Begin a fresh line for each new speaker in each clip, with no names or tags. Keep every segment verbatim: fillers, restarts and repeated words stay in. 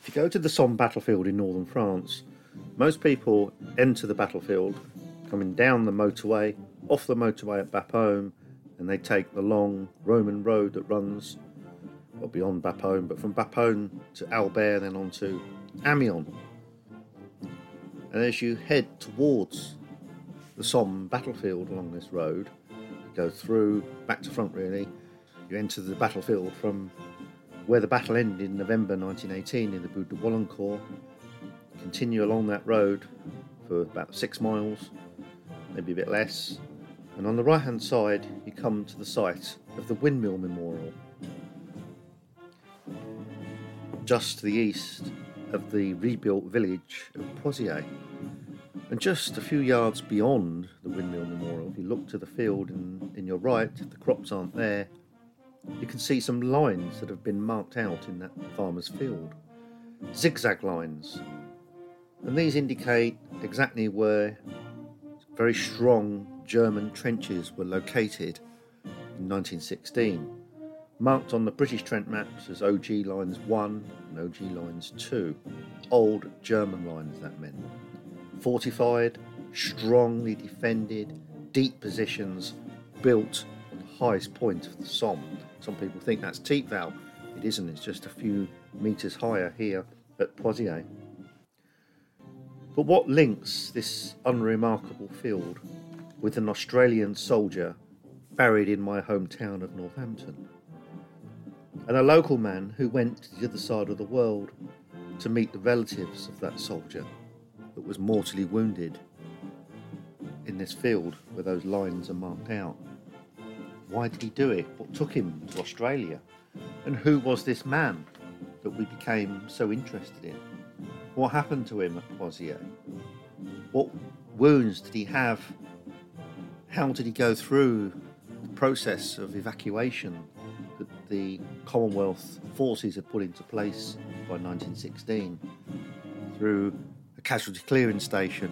If you go to the Somme battlefield in northern France, most people enter the battlefield coming down the motorway, off the motorway at Bapaume, and they take the long Roman road that runs, well, beyond Bapaume, but from Bapaume to Albert, then on to Amiens. And as you head towards the Somme battlefield along this road, you go through, back to front really, you enter the battlefield from where the battle ended in November nineteen eighteen in the Bout de Wallencourt, continue along that road for about six miles, maybe a bit less, and on the right hand side you come to the site of the Windmill Memorial, just to the east of the rebuilt village of Pozières. And just a few yards beyond the Windmill Memorial, if you look to the field and in your right, if the crops aren't there, you can see some lines that have been marked out in that farmer's field. Zigzag lines. And these indicate exactly where very strong German trenches were located in nineteen sixteen. Marked on the British Trent maps as O G Lines one and O G Lines two. Old German lines, that meant. Fortified, strongly defended, deep positions built on the highest point of the Somme. Some people think that's Thiepval. It isn't, it's just a few metres higher here at Pozières. But what links this unremarkable field with an Australian soldier buried in my hometown of Northampton? And a local man who went to the other side of the world to meet the relatives of that soldier that was mortally wounded in this field where those lines are marked out. Why did he do it? What took him to Australia? And who was this man that we became so interested in? What happened to him at Pozières? What wounds did he have? How did he go through the process of evacuation that the Commonwealth forces had put into place by nineteen sixteen? Through a casualty clearing station,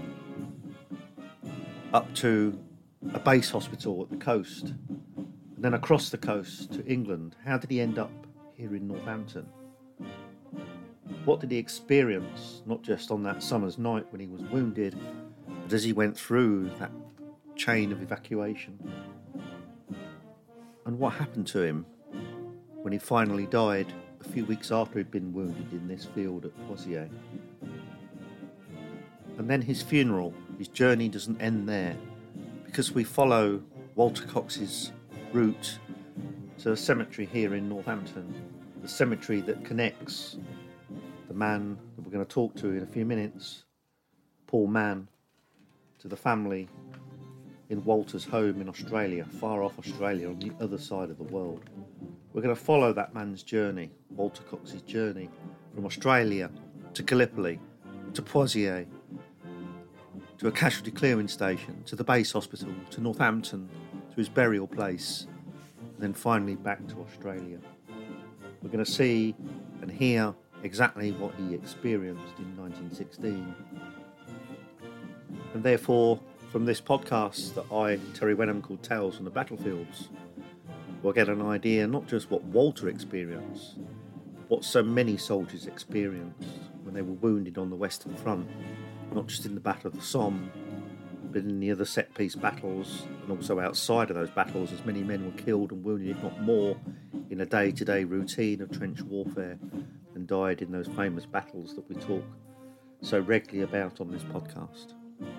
up to a base hospital at the coast, and then across the coast to England. How did he end up here in Northampton? What did he experience, not just on that summer's night when he was wounded, but as he went through that chain of evacuation? And what happened to him when he finally died a few weeks after he'd been wounded in this field at Pozières? And then his funeral. His journey doesn't end there, because we follow Walter Cox's route to a cemetery here in Northampton, the cemetery that connects the man that we're going to talk to in a few minutes, Paul Mann, to the family in Walter's home in Australia, far off Australia on the other side of the world. We're going to follow that man's journey, Walter Cox's journey, from Australia to Gallipoli, to Pozières, to a casualty clearing station, to the base hospital, to Northampton, to his burial place, and then finally back to Australia. We're going to see and hear exactly what he experienced in nineteen sixteen. And therefore, from this podcast that I, Terry Wenham, called Tales from the Battlefields, we'll get an idea not just what Walter experienced, but what so many soldiers experienced when they were wounded on the Western Front, not just in the Battle of the Somme, but in the other set-piece battles, and also outside of those battles, as many men were killed and wounded, if not more, in a day-to-day routine of trench warfare, and died in those famous battles that we talk so regularly about on this podcast.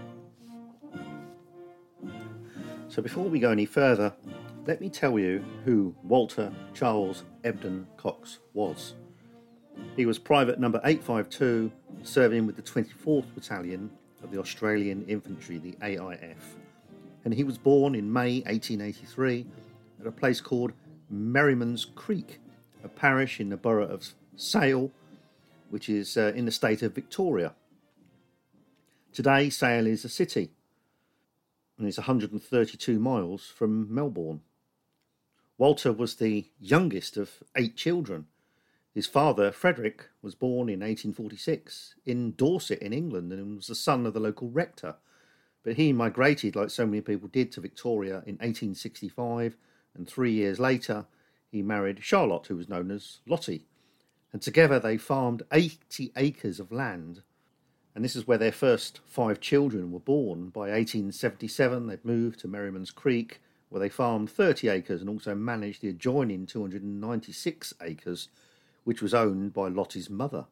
So before we go any further, let me tell you who Walter Charles Ebden Cox was. He was private number eight five two, serving with the twenty-fourth Battalion of the Australian Infantry, the A I F. And he was born in May eighteen eighty-three at a place called Merriman's Creek, a parish in the borough of Sale, which is uh, in the state of Victoria. Today, Sale is a city, and it's one hundred thirty-two miles from Melbourne. Walter was the youngest of eight children. His father, Frederick, was born in eighteen forty-six in Dorset in England and was the son of the local rector. But he migrated, like so many people did, to Victoria in eighteen sixty-five, and three years later he married Charlotte, who was known as Lottie. And together they farmed eighty acres of land. And this is where their first five children were born. By eighteen seventy-seven, they'd moved to Merriman's Creek, where they farmed thirty acres and also managed the adjoining two hundred ninety-six acres, which was owned by Lottie's mother.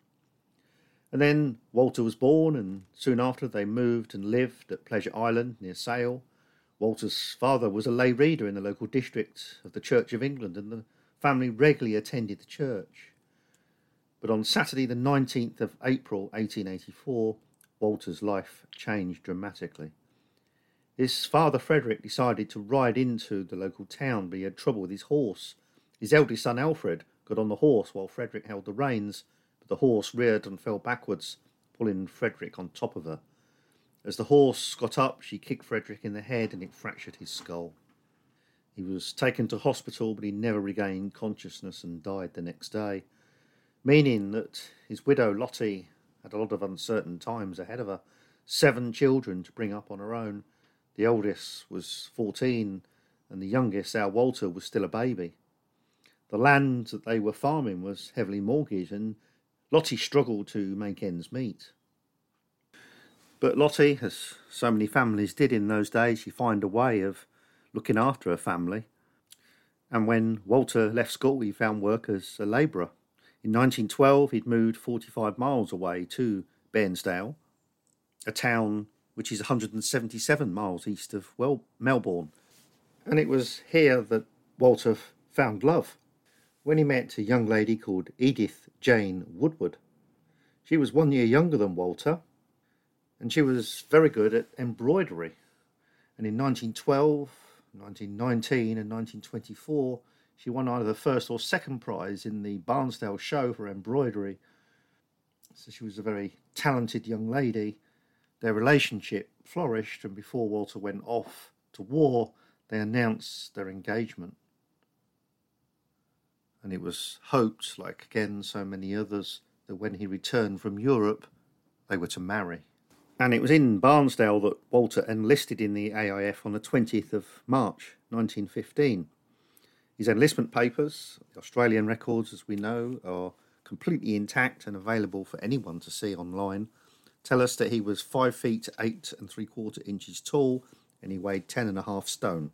And then Walter was born, and soon after they moved and lived at Pleasure Island near Sale. Walter's father was a lay reader in the local district of the Church of England, and the family regularly attended the church. But on Saturday the nineteenth of April eighteen eighty-four, Walter's life changed dramatically. His father Frederick decided to ride into the local town, but he had trouble with his horse. His eldest son Alfred got on the horse while Frederick held the reins, but the horse reared and fell backwards, pulling Frederick on top of her. As the horse got up, she kicked Frederick in the head and it fractured his skull. He was taken to hospital, but he never regained consciousness and died the next day, meaning that his widow Lottie had a lot of uncertain times ahead of her. Seven children to bring up on her own. The oldest was fourteen, and the youngest, our Walter, was still a baby. The land that they were farming was heavily mortgaged, and Lottie struggled to make ends meet. But Lottie, as so many families did in those days, she found a way of looking after her family. And when Walter left school, he found work as a labourer. In nineteen twelve, he'd moved forty-five miles away to Bairnsdale, a town which is one hundred seventy-seven miles east of well, Melbourne. And it was here that Walter found love, when he met a young lady called Edith Jane Woodward. She was one year younger than Walter, and she was very good at embroidery. And in nineteen twelve, nineteen nineteen and nineteen twenty-four, she won either the first or second prize in the Barnsdale show for embroidery. So she was a very talented young lady. Their relationship flourished, and before Walter went off to war, they announced their engagement. And it was hoped, like again so many others, that when he returned from Europe, they were to marry. And it was in Barnsdale that Walter enlisted in the A I F on the twentieth of March nineteen fifteen. His enlistment papers, the Australian records as we know, are completely intact and available for anyone to see online, tell us that he was five feet eight and three quarter inches tall, and he weighed ten and a half stone.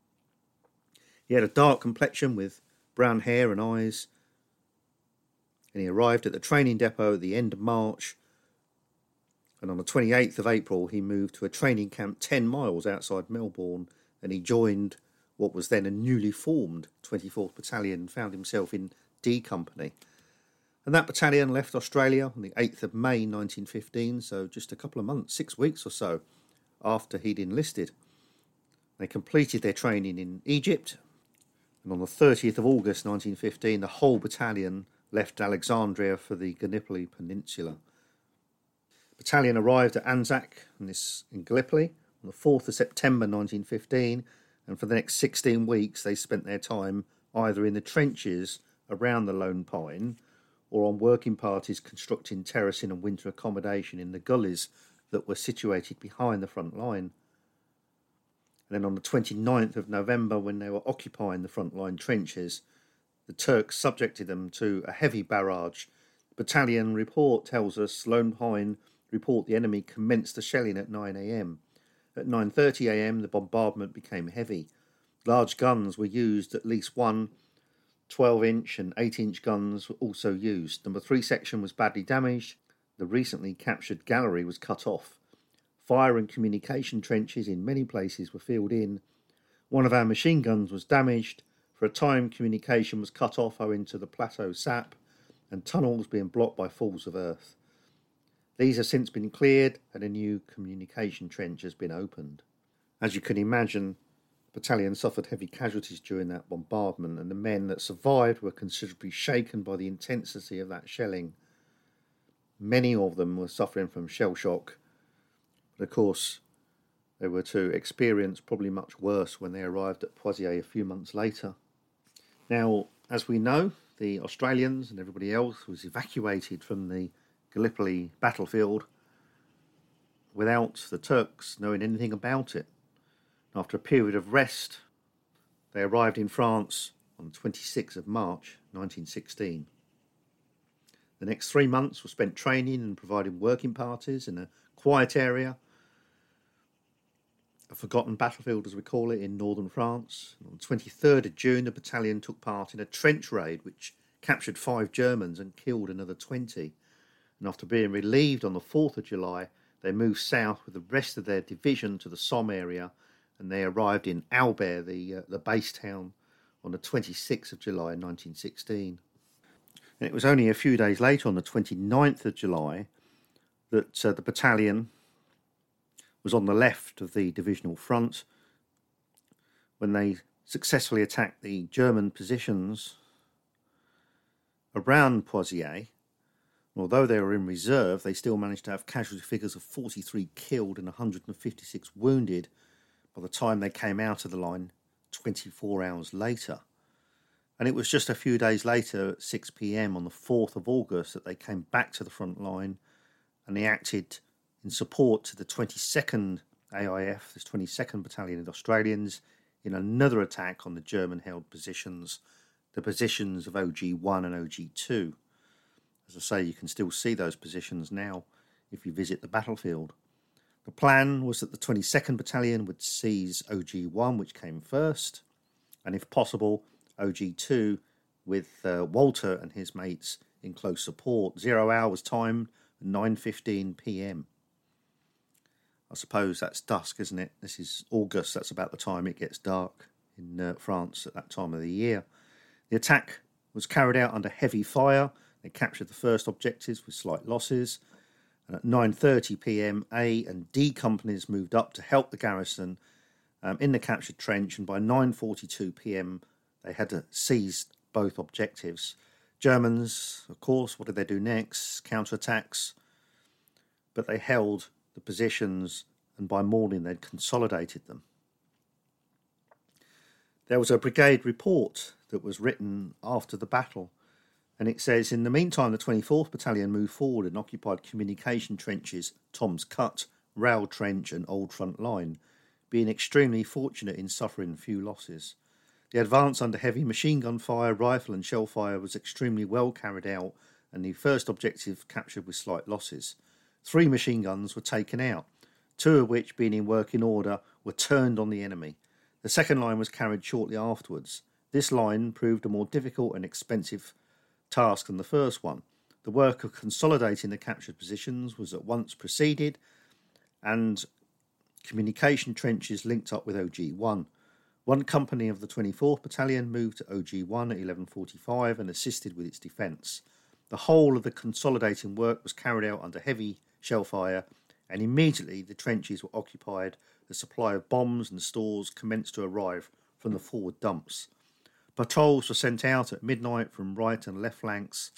He had a dark complexion with brown hair and eyes, and he arrived at the training depot at the end of March, and on the twenty-eighth of April he moved to a training camp ten miles outside Melbourne, and he joined what was then a newly formed twenty-fourth Battalion and found himself in D Company. And that battalion left Australia on the eighth of May nineteen fifteen, so just a couple of months, six weeks or so after he'd enlisted. They completed their training in Egypt, and on the thirtieth of August nineteen fifteen, the whole battalion left Alexandria for the Gallipoli Peninsula. The battalion arrived at Anzac in, this, in Gallipoli on the fourth of September nineteen fifteen, and for the next sixteen weeks they spent their time either in the trenches around the Lone Pine or on working parties constructing terracing and winter accommodation in the gullies that were situated behind the front line. And then on the twenty-ninth of November, when they were occupying the front line trenches, the Turks subjected them to a heavy barrage. The battalion report tells us Lone Pine report the enemy commenced the shelling at nine a.m. At nine thirty a.m. the bombardment became heavy. Large guns were used, at least one twelve-inch and eight-inch guns were also used. Number three section was badly damaged. The recently captured gallery was cut off. Fire and communication trenches in many places were filled in. One of our machine guns was damaged. For a time, communication was cut off owing to the plateau sap and tunnels being blocked by falls of earth. These have since been cleared and a new communication trench has been opened. As you can imagine, the battalion suffered heavy casualties during that bombardment, and the men that survived were considerably shaken by the intensity of that shelling. Many of them were suffering from shell shock, but of course they were to experience probably much worse when they arrived at Poitiers a few months later. Now, as we know, the Australians and everybody else was evacuated from the Gallipoli battlefield without the Turks knowing anything about it. After a period of rest, they arrived in France on the twenty-sixth of March nineteen sixteen. The next three months were spent training and providing working parties in a quiet area, a forgotten battlefield as we call it, in northern France. On the twenty-third of June, the battalion took part in a trench raid which captured five Germans and killed another twenty. And after being relieved on the fourth of July, they moved south with the rest of their division to the Somme area, and they arrived in Albert, the, uh, the base town, on the twenty-sixth of July nineteen sixteen. And it was only a few days later, on the twenty-ninth of July, that uh, the battalion was on the left of the divisional front when they successfully attacked the German positions around Poitiers. Although they were in reserve, they still managed to have casualty figures of forty-three killed and one hundred fifty-six wounded by the time they came out of the line twenty-four hours later. And it was just a few days later, at six p.m. on the fourth of August, that they came back to the front line and they acted in support to the twenty-second A I F, this twenty-second Battalion of Australians, in another attack on the German-held positions, the positions of O G one and O G two. As I say, you can still see those positions now if you visit the battlefield. The plan was that the twenty-second Battalion would seize O G one, which came first, and if possible, O G two, with uh, Walter and his mates in close support. Zero hour was timed at nine fifteen p.m. I suppose that's dusk, isn't it? This is August, that's about the time it gets dark in uh, France at that time of the year. The attack was carried out under heavy fire. They captured the first objectives with slight losses. And at nine thirty p.m, A and D companies moved up to help the garrison um, in the captured trench, and by nine forty-two p.m, they had to seize both objectives. Germans, of course, what did they do next? Counterattacks. But they held the positions, and by morning they'd consolidated them. There was a brigade report that was written after the battle, and it says, in the meantime, the twenty-fourth Battalion moved forward and occupied communication trenches, Tom's Cut, Rail Trench and Old Front Line, being extremely fortunate in suffering few losses. The advance under heavy machine gun fire, rifle and shell fire was extremely well carried out, and the first objective captured with slight losses. Three machine guns were taken out, two of which, being in working order, were turned on the enemy. The second line was carried shortly afterwards. This line proved a more difficult and expensive task than the first one. The work of consolidating the captured positions was at once proceeded, and communication trenches linked up with O G one. One company of the twenty-fourth Battalion moved to O G one at eleven forty-five and assisted with its defence. The whole of the consolidating work was carried out under heavy shell fire, and immediately the trenches were occupied. The supply of bombs and stores commenced to arrive from the forward dumps. Patrols were sent out at midnight from right and left flanks,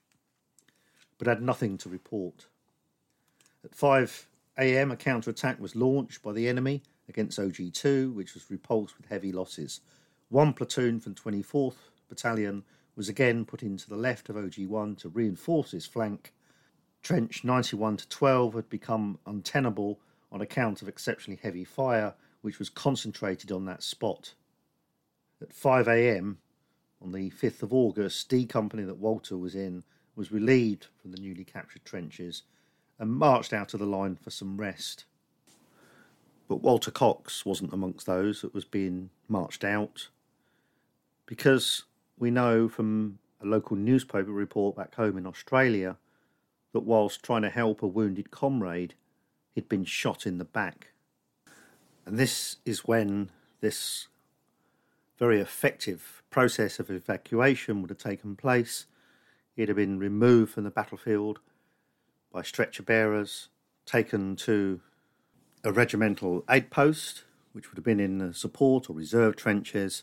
but had nothing to report. At five a.m, a counter-attack was launched by the enemy against O G two, which was repulsed with heavy losses. One platoon from twenty-fourth Battalion was again put into the left of O G one to reinforce his flank. Trench ninety-one to twelve had become untenable on account of exceptionally heavy fire, which was concentrated on that spot. At five a.m. on the fifth of August, D Company that Walter was in was relieved from the newly captured trenches and marched out of the line for some rest. But Walter Cox wasn't amongst those that was being marched out, because we know from a local newspaper report back home in Australia that whilst trying to help a wounded comrade, he'd been shot in the back. And this is when this very effective process of evacuation would have taken place. He'd have been removed from the battlefield by stretcher bearers, taken to a regimental aid post, which would have been in the support or reserve trenches.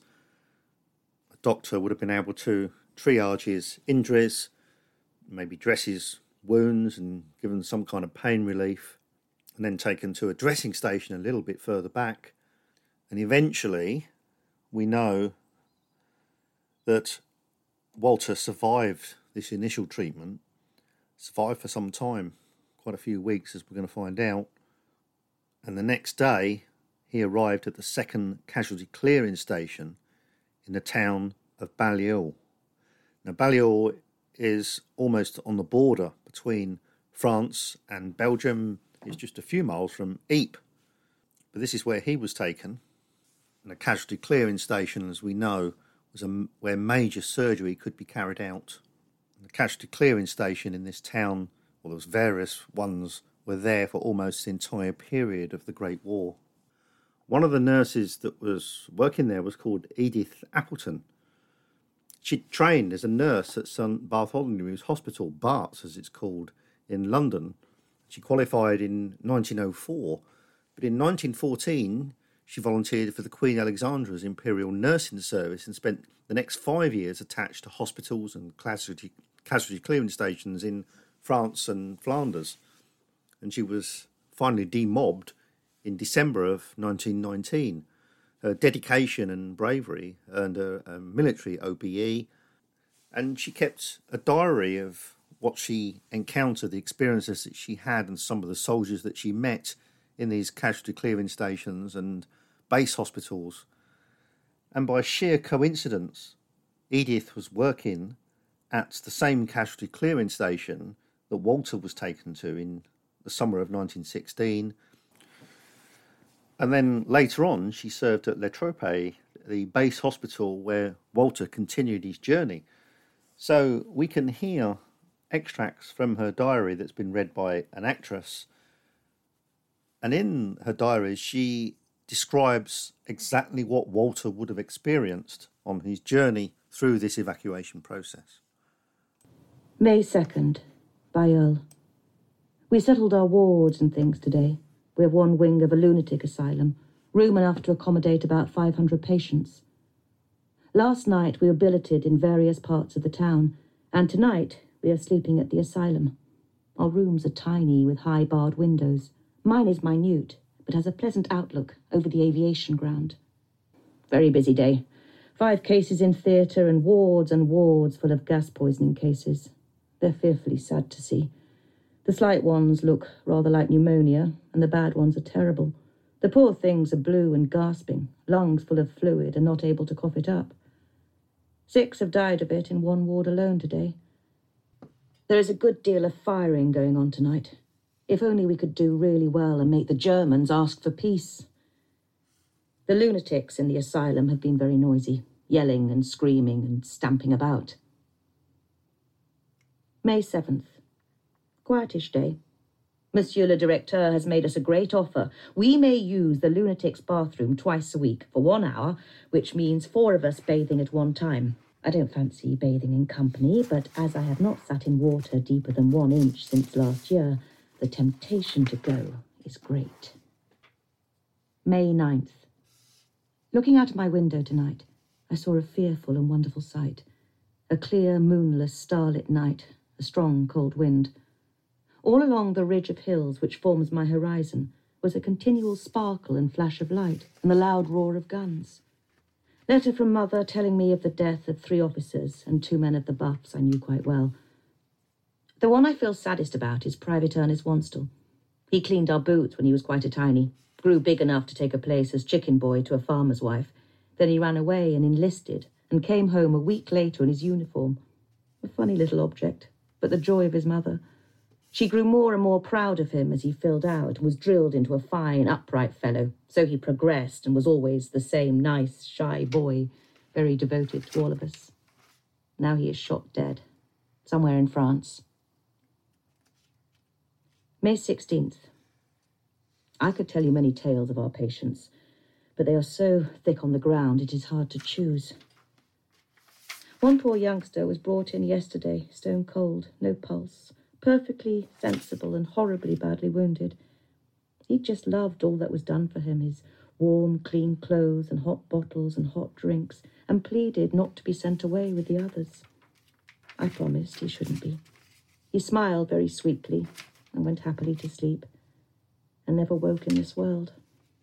A doctor would have been able to triage his injuries, maybe dress his wounds and given some kind of pain relief, and then taken to a dressing station a little bit further back. And eventually, we know that Walter survived this initial treatment, survived for some time, quite a few weeks, as we're going to find out. And the next day, he arrived at the second casualty clearing station in the town of Balliol. Now, Balliol is almost on the border between France and Belgium. It's just a few miles from Ypres. But this is where he was taken. And a casualty clearing station, as we know, was a, where major surgery could be carried out. And the casualty clearing station in this town, well, there was various ones, were there for almost the entire period of the Great War. One of the nurses that was working there was called Edith Appleton. She trained as a nurse at Saint Bartholomew's Hospital, Barts as it's called, in London. She qualified in nineteen oh four. But in nineteen fourteen, she volunteered for the Queen Alexandra's Imperial Nursing Service and spent the next five years attached to hospitals and casualty, casualty clearing stations in France and Flanders. And she was finally demobbed in December of nineteen nineteen. Her dedication and bravery earned her a military O B E, and she kept a diary of what she encountered, the experiences that she had, and some of the soldiers that she met in these casualty clearing stations and base hospitals. And by sheer coincidence, Edith was working at the same casualty clearing station that Walter was taken to in the summer of nineteen sixteen. And then later on, she served at Les Troupes, the base hospital where Walter continued his journey. So we can hear extracts from her diary that's been read by an actress. And in her diary, she describes exactly what Walter would have experienced on his journey through this evacuation process.
May second, by Earl. We settled our wards and things today. We have one wing of a lunatic asylum, room enough to accommodate about five hundred patients. Last night we were billeted in various parts of the town, and tonight we are sleeping at the asylum. Our rooms are tiny with high barred windows. Mine is minute, but has a pleasant outlook over the aviation ground. Very busy day. Five cases in theatre and wards and wards full of gas poisoning cases. They're fearfully sad to see. The slight ones look rather like pneumonia, and the bad ones are terrible. The poor things are blue and gasping, lungs full of fluid and not able to cough it up. Six have died a bit in one ward alone today. There is a good deal of firing going on tonight. If only we could do really well and make the Germans ask for peace. The lunatics in the asylum have been very noisy, yelling and screaming and stamping about. May seventh. Quietish day. Monsieur le Directeur has made us a great offer. We may use the lunatics' bathroom twice a week for one hour, which means four of us bathing at one time. I don't fancy bathing in company, but as I have not sat in water deeper than one inch since last year, the temptation to go is great. May ninth. Looking out of my window tonight, I saw a fearful and wonderful sight. A clear, moonless, starlit night, a strong, cold wind. All along the ridge of hills which forms my horizon was a continual sparkle and flash of light and the loud roar of guns. Letter from Mother telling me of the death of three officers and two men of the Buffs I knew quite well. The one I feel saddest about is Private Ernest Wanstall. He cleaned our boots when he was quite a tiny, grew big enough to take a place as chicken boy to a farmer's wife. Then he ran away and enlisted and came home a week later in his uniform. A funny little object, but the joy of his mother. She grew more and more proud of him as he filled out and was drilled into a fine, upright fellow. So he progressed and was always the same nice, shy boy, very devoted to all of us. Now he is shot dead, somewhere in France. May sixteenth. I could tell you many tales of our patients, but they are so thick on the ground it is hard to choose. One poor youngster was brought in yesterday, stone cold, no pulse, perfectly sensible and horribly badly wounded. He just loved all that was done for him, his warm, clean clothes and hot bottles and hot drinks, and pleaded not to be sent away with the others. I promised he shouldn't be. He smiled very sweetly and went happily to sleep, and never woke in this world.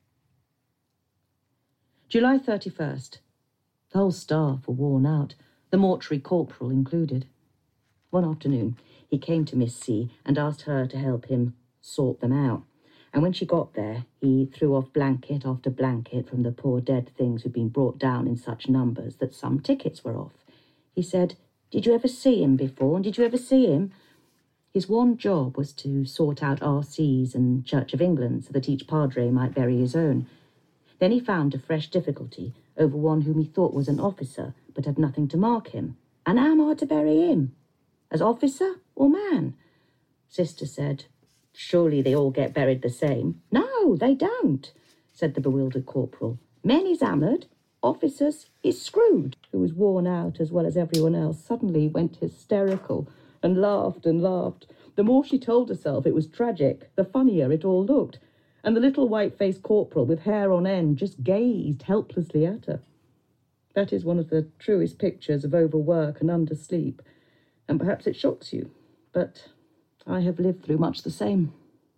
July thirty-first. The whole staff were worn out, the mortuary corporal included. One afternoon, he came to Miss C and asked her to help him sort them out. And when she got there, he threw off blanket after blanket from the poor dead things who'd been brought down in such numbers that some tickets were off. He said, Did you ever see him before? And did you ever see him? His one job was to sort out R Cs and Church of England so that each padre might bury his own. Then he found a fresh difficulty over one whom he thought was an officer, but had nothing to mark him. And how am I to bury him? As officer or man? Sister said, surely they all get buried the same. No, they don't, said the bewildered corporal. Men is hammered, officers is screwed. Who was worn out as well as everyone else, suddenly went hysterical and laughed and laughed. The more she told herself it was tragic, the funnier it all looked. And the little white-faced corporal with hair on end just gazed helplessly at her. That is one of the truest pictures of overwork and undersleep. And perhaps it shocks you, but I have lived through much the same.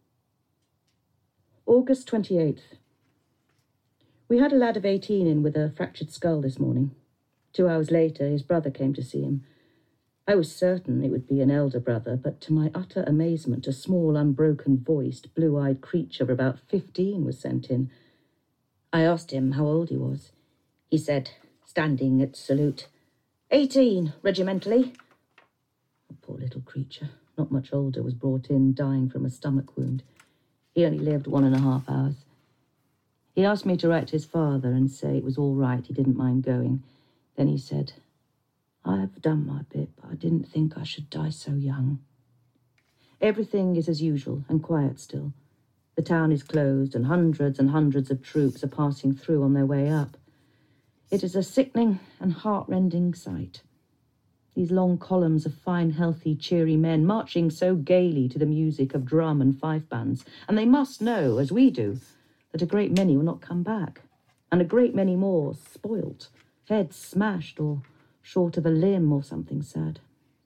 August twenty-eighth. We had a lad of eighteen in with a fractured skull this morning. Two hours later, his brother came to see him. I was certain it would be an elder brother, but to my utter amazement, a small, unbroken-voiced, blue-eyed creature of about fifteen was sent in. I asked him how old he was. He said, standing at salute, eighteen, regimentally. A poor little creature, not much older, was brought in, dying from a stomach wound. He only lived one and a half hours. He asked me to write to his father and say it was all right, he didn't mind going. Then he said, I've done my bit, but I didn't think I should die so young. Everything is as usual and quiet still. The town is closed and hundreds and hundreds of troops are passing through on their way up. It is a sickening and heart-rending sight. These long columns of fine, healthy, cheery men marching so gaily to the music of drum and fife bands, and they must know, as we do, that a great many will not come back, and a great many more spoilt, heads smashed or short of a limb or something sad.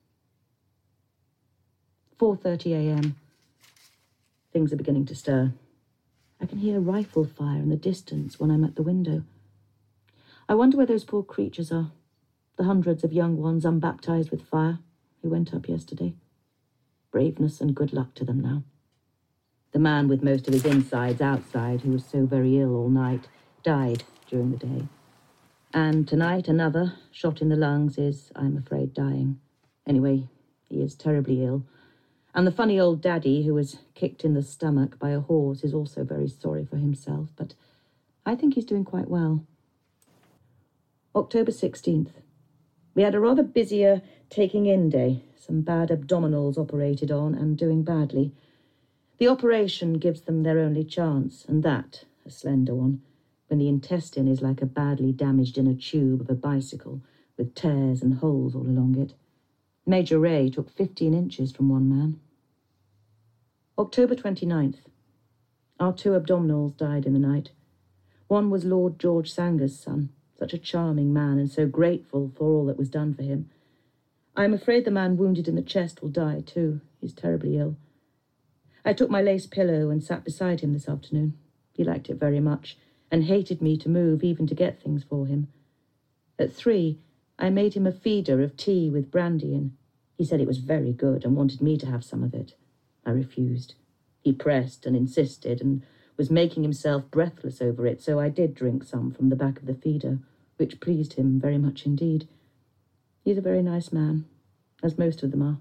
four thirty a m Things are beginning to stir. I can hear rifle fire in the distance when I'm at the window. I wonder where those poor creatures are, the hundreds of young ones unbaptized with fire who went up yesterday. Braveness and good luck to them now. The man with most of his insides outside, who was so very ill all night, died during the day. And tonight another, shot in the lungs, is, I'm afraid, dying. Anyway, he is terribly ill. And the funny old daddy who was kicked in the stomach by a horse is also very sorry for himself, but I think he's doing quite well. October sixteenth. We had a rather busier taking-in day. Some bad abdominals operated on and doing badly. The operation gives them their only chance, and that, a slender one, when the intestine is like a badly damaged inner tube of a bicycle, with tears and holes all along it. Major Ray took fifteen inches from one man. October twenty-ninth. Our two abdominals died in the night. One was Lord George Sanger's son, such a charming man and so grateful for all that was done for him. I am afraid the man wounded in the chest will die too. He's terribly ill. I took my lace pillow and sat beside him this afternoon. He liked it very much, and hated me to move even to get things for him. At three, I made him a feeder of tea with brandy in. He said it was very good and wanted me to have some of it. I refused. He pressed and insisted and was making himself breathless over it, so I did drink some from the back of the feeder, which pleased him very much indeed. He's a very nice man, as most of them are.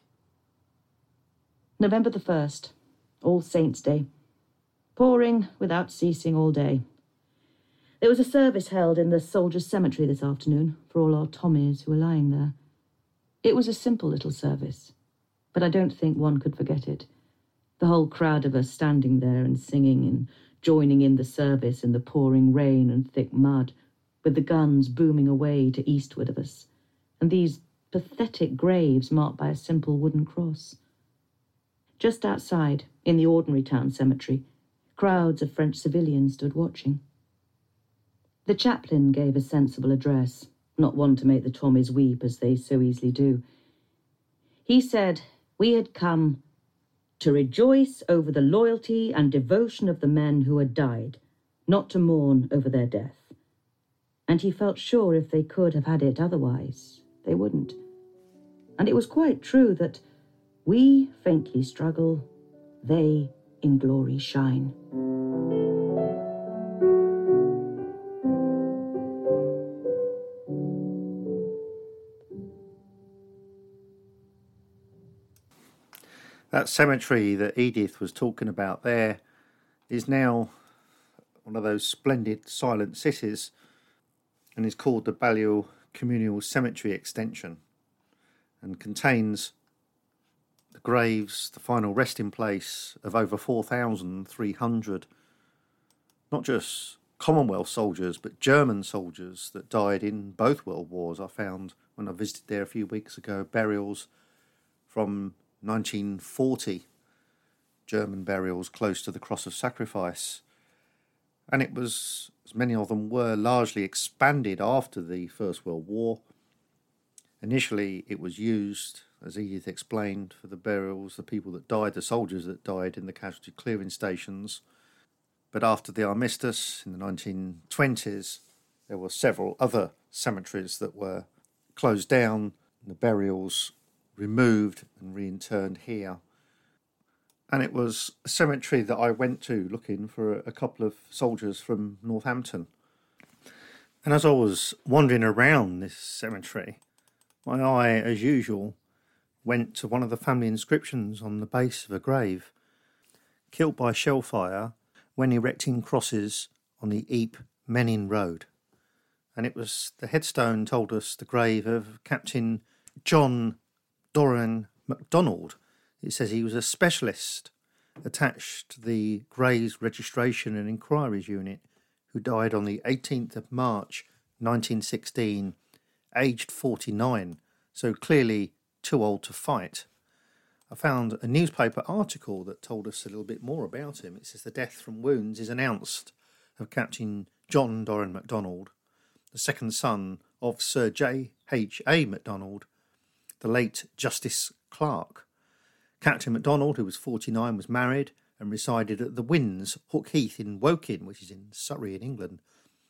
November the first, All Saints' Day. Pouring without ceasing all day. There was a service held in the Soldiers' Cemetery this afternoon for all our Tommies who were lying there. It was a simple little service, but I don't think one could forget it. The whole crowd of us standing there and singing and joining in the service in the pouring rain and thick mud, with the guns booming away to eastward of us, and these pathetic graves marked by a simple wooden cross. Just outside, in the ordinary town cemetery, crowds of French civilians stood watching. The chaplain gave a sensible address, not one to make the Tommies weep as they so easily do. He said we had come to rejoice over the loyalty and devotion of the men who had died, not to mourn over their death. And he felt sure if they could have had it otherwise, they wouldn't. And it was quite true that we faintly struggle, they in glory shine.
That cemetery that Edith was talking about there is now one of those splendid silent cities and is called the Balliol Communal Cemetery Extension and contains the graves, the final resting place of over four thousand three hundred, not just Commonwealth soldiers, but German soldiers that died in both World Wars. I found when I visited there a few weeks ago burials from nineteen forty, German burials close to the Cross of Sacrifice. And it was, as many of them were, largely expanded after the First World War. Initially, it was used, as Edith explained, for the burials, the people that died, the soldiers that died in the casualty clearing stations. But after the armistice in the nineteen twenties, there were several other cemeteries that were closed down, and the burials removed and reinterred here. And it was a cemetery that I went to looking for a couple of soldiers from Northampton. And as I was wandering around this cemetery, my eye, as usual, went to one of the family inscriptions on the base of a grave. Killed by shellfire when erecting crosses on the Ypres Menin Road. And it was, the headstone told us, the grave of Captain John Doran MacDonald. It says he was a specialist attached to the Graves Registration and Inquiries Unit who died on the eighteenth of March nineteen sixteen, aged forty-nine, so clearly too old to fight. I found a newspaper article that told us a little bit more about him. It says the death from wounds is announced of Captain John Doran MacDonald, the second son of Sir J H A MacDonald, the late Justice Clerk. Captain MacDonald, who was forty-nine, was married and resided at the Winds, Hook Heath in Woking, which is in Surrey in England.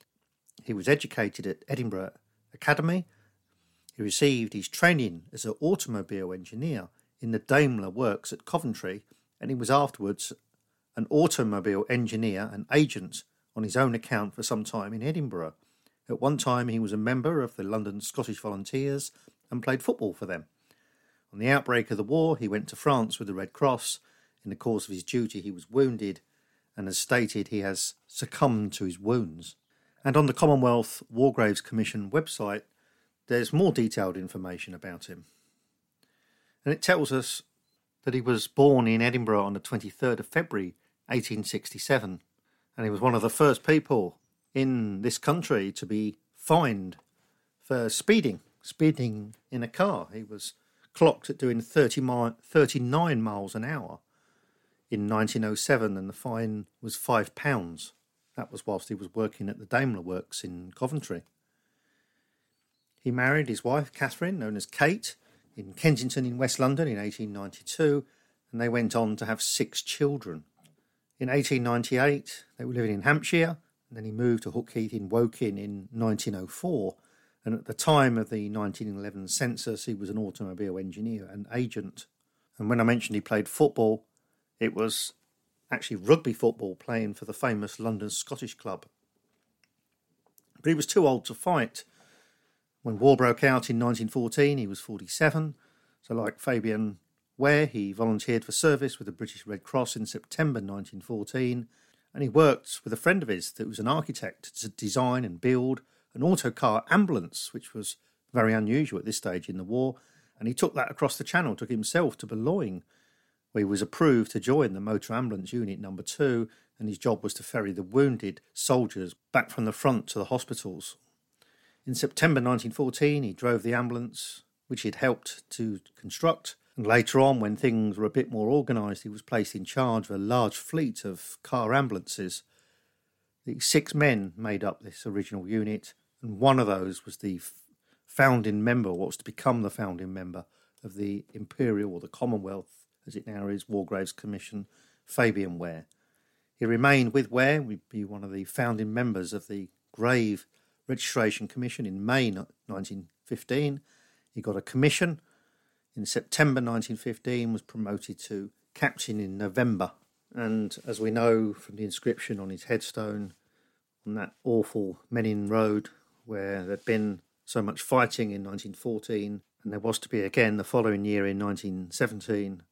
He was educated at Edinburgh Academy. He received his training as an automobile engineer in the Daimler Works at Coventry, and he was afterwards an automobile engineer and agent on his own account for some time in Edinburgh. At one time he was a member of the London Scottish Volunteers and played football for them. On the outbreak of the war, he went to France with the Red Cross. In the course of his duty, he was wounded, and as stated, he has succumbed to his wounds. And on the Commonwealth War Graves Commission website, there's more detailed information about him. And it tells us that he was born in Edinburgh on the twenty-third of February, eighteen sixty-seven, and he was one of the first people in this country to be fined for speeding, speeding in a car. He was clocked at doing thirty mi- thirty-nine miles an hour in nineteen oh seven, and the fine was five pounds. That was whilst he was working at the Daimler Works in Coventry. He married his wife, Catherine, known as Kate, in Kensington in West London in eighteen ninety-two, and they went on to have six children. In eighteen ninety-eight, they were living in Hampshire, and then he moved to Hook Heath in Woking in nineteen oh four, and at the time of the nineteen eleven census, he was an automobile engineer and agent. And when I mentioned he played football, it was actually rugby football, playing for the famous London Scottish Club. But he was too old to fight. When war broke out in nineteen fourteen, he was forty-seven. So like Fabian Ware, he volunteered for service with the British Red Cross in September nineteen fourteen, and he worked with a friend of his that was an architect to design and build an autocar ambulance, which was very unusual at this stage in the war, and he took that across the channel, took himself to Boulogne, where he was approved to join the Motor Ambulance Unit number two, and his job was to ferry the wounded soldiers back from the front to the hospitals. In September nineteen fourteen, he drove the ambulance, which he'd helped to construct, and later on, when things were a bit more organised, he was placed in charge of a large fleet of car ambulances. The six men made up this original unit, and one of those was the founding member, what was to become the founding member of the Imperial, or the Commonwealth, as it now is, War Graves Commission, Fabian Ware. He remained with Ware, would be one of the founding members of the Grave Registration Commission in May nineteen fifteen. He got a commission. In September nineteen fifteen, was promoted to captain in November. And as we know from the inscription on his headstone, on that awful Menin Road, where there'd been so much fighting in nineteen fourteen, and there was to be again the following year in nineteen seventeen,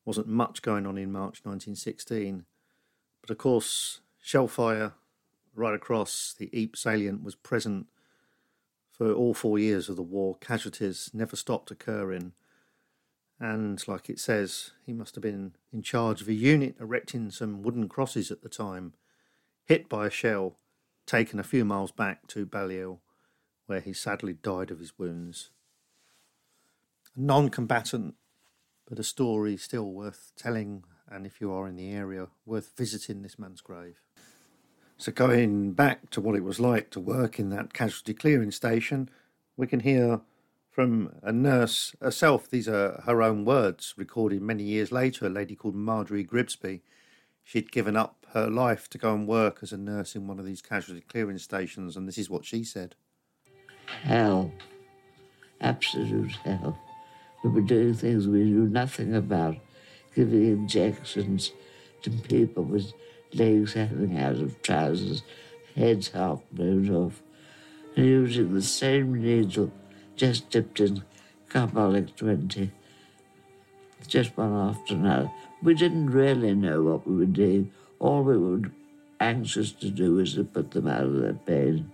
Wasn't much going on in March nineteen sixteen. But of course, shell fire right across the Ypres salient was present for all four years of the war. Casualties never stopped occurring. And like it says, he must have been in charge of a unit erecting some wooden crosses at the time, hit by a shell, taken a few miles back to Balliol, where he sadly died of his wounds. A non-combatant, but a story still worth telling, and if you are in the area, worth visiting this man's grave. So going back to what it was like to work in that casualty clearing station, we can hear from a nurse herself. These are her own words, recorded many years later, a lady called Marjorie Gribsby. She'd given up her life to go and work as a nurse in one of these casualty clearing stations, and this is what she said.
Hell. Absolute hell. We were doing things we knew nothing about, giving injections to people with legs hanging out of trousers, heads half blown off, and using the same needle just dipped in carbolic twenty. Just one after another. We didn't really know what we were doing. All we were anxious to do was to put them out of their pain.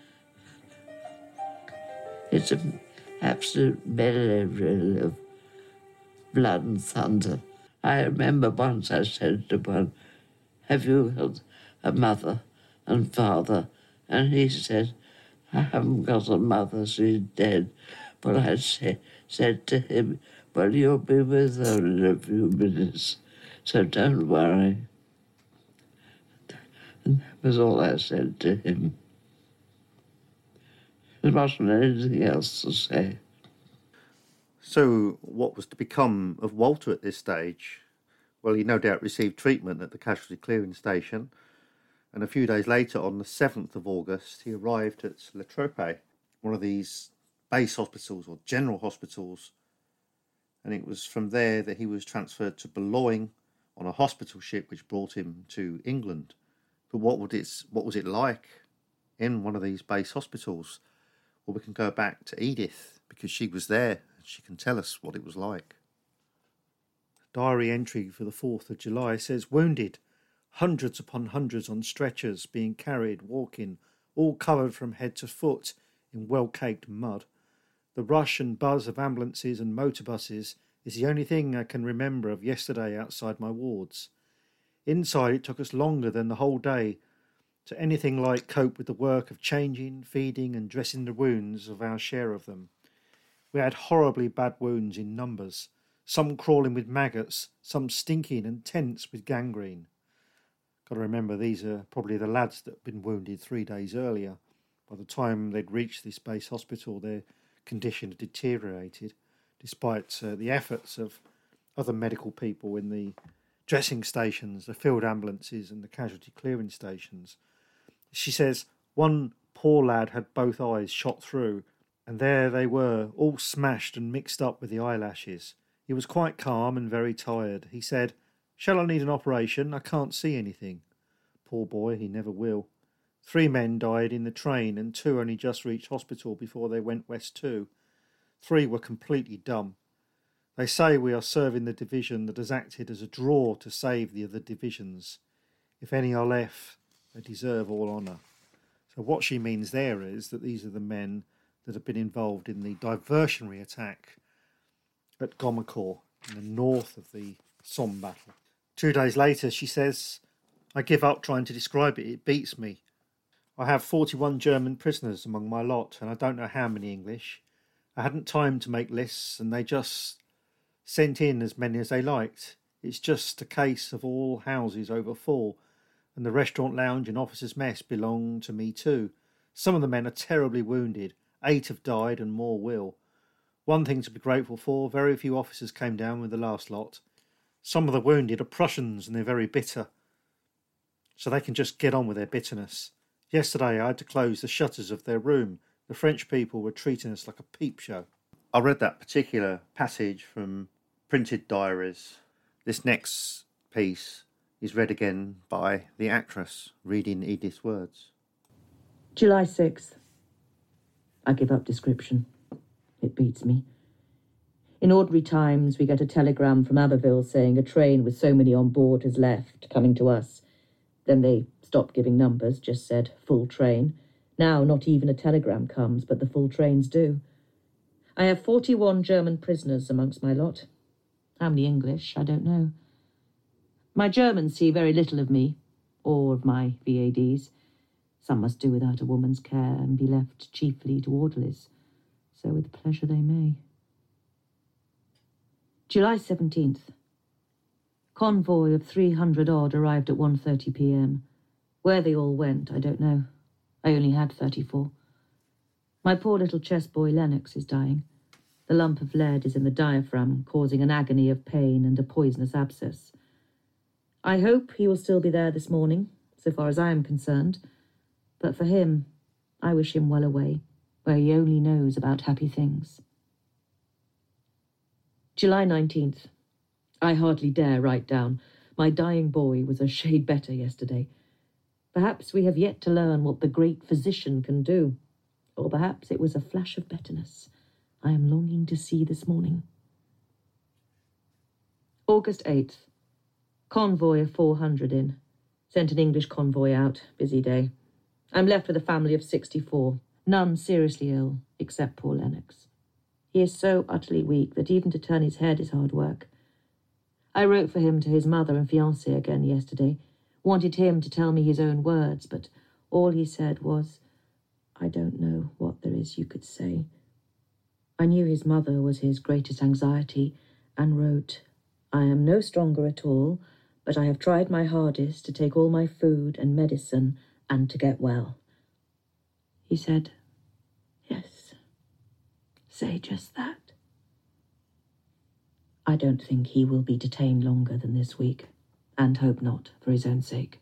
It's an absolute medley, really, of blood and thunder. I remember once I said to one, "Have you got a mother and father?" And he said, "I haven't got a mother, she's dead." But I say, said to him, "Well, you'll be with her in a few minutes, so don't worry." And that was all I said to him. There wasn't anything else to say.
So what was to become of Walter at this stage? Well, he no doubt received treatment at the casualty clearing station, and a few days later, on the seventh of August, he arrived at Le Tropez, one of these base hospitals or general hospitals, and it was from there that he was transferred to Boulogne on a hospital ship which brought him to England. But what would it, what was it like in one of these base hospitals? Well, we can go back to Edith, because she was there. She can tell us what it was like. Diary entry for the fourth of July says, "Wounded, hundreds upon hundreds on stretchers, being carried, walking, all covered from head to foot in well-caked mud. The rush and buzz of ambulances and motor buses is the only thing I can remember of yesterday outside my wards. Inside it took us longer than the whole day to anything like cope with the work of changing, feeding and dressing the wounds of our share of them. We had horribly bad wounds in numbers, some crawling with maggots, some stinking and tense with gangrene." Got to remember, these are probably the lads that had been wounded three days earlier. By the time they'd reached this base hospital, their condition had deteriorated, despite uh, the efforts of other medical people in the dressing stations, the field ambulances and the casualty clearing stations. She says, "One poor lad had both eyes shot through, and there they were, all smashed and mixed up with the eyelashes. He was quite calm and very tired. He said, 'Shall I need an operation? I can't see anything.' Poor boy, he never will. Three men died in the train, and two only just reached hospital before they went west too. Three were completely dumb. They say we are serving the division that has acted as a draw to save the other divisions. If any are left, they deserve all honour." So what she means there is that these are the men that have been involved in the diversionary attack at Gommecourt in the north of the Somme battle. Two days later, she says, "I give up trying to describe it. It beats me. I have forty-one German prisoners among my lot, and I don't know how many English. I hadn't time to make lists, and they just sent in as many as they liked. It's just a case of all houses over full, and the restaurant lounge and officers' mess belong to me too. Some of the men are terribly wounded. Eight have died and more will. One thing to be grateful for, very few officers came down with the last lot. Some of the wounded are Prussians and they're very bitter, so they can just get on with their bitterness. Yesterday I had to close the shutters of their room. The French people were treating us like a peep show." I read that particular passage from Printed Diaries. This next piece is read again by the actress, reading Edith's words.
July sixth. I give up description. It beats me. In ordinary times, we get a telegram from Abbeville saying a train with so many on board has left, coming to us. Then they stopped giving numbers, just said full train. Now not even a telegram comes, but the full trains do. I have forty-one German prisoners amongst my lot. How many English, I don't know. My Germans see very little of me, or of my V A Ds. Some must do without a woman's care and be left chiefly to orderlies, so with pleasure they may. July seventeenth. Convoy of three hundred odd arrived at one thirty p m. Where they all went, I don't know. I only had thirty-four. My poor little chess boy Lennox is dying. The lump of lead is in the diaphragm, causing an agony of pain and a poisonous abscess. I hope he will still be there this morning, so far as I am concerned. But for him, I wish him well away, where he only knows about happy things. July nineteenth. I hardly dare write down. My dying boy was a shade better yesterday. Perhaps we have yet to learn what the great physician can do. Or perhaps it was a flash of betterness I am longing to see this morning. August eighth. Convoy of four hundred in. Sent an English convoy out. Busy day. I'm left with a family of sixty-four. None seriously ill, except poor Lennox. He is so utterly weak that even to turn his head is hard work. I wrote for him to his mother and fiancé again yesterday, wanted him to tell me his own words, but all he said was, "I don't know what there is you could say." I knew his mother was his greatest anxiety, and wrote, "I am no stronger at all, but I have tried my hardest to take all my food and medicine and to get well." He said, "Yes, say just that." I don't think he will be detained longer than this week, and hope not, for his own sake.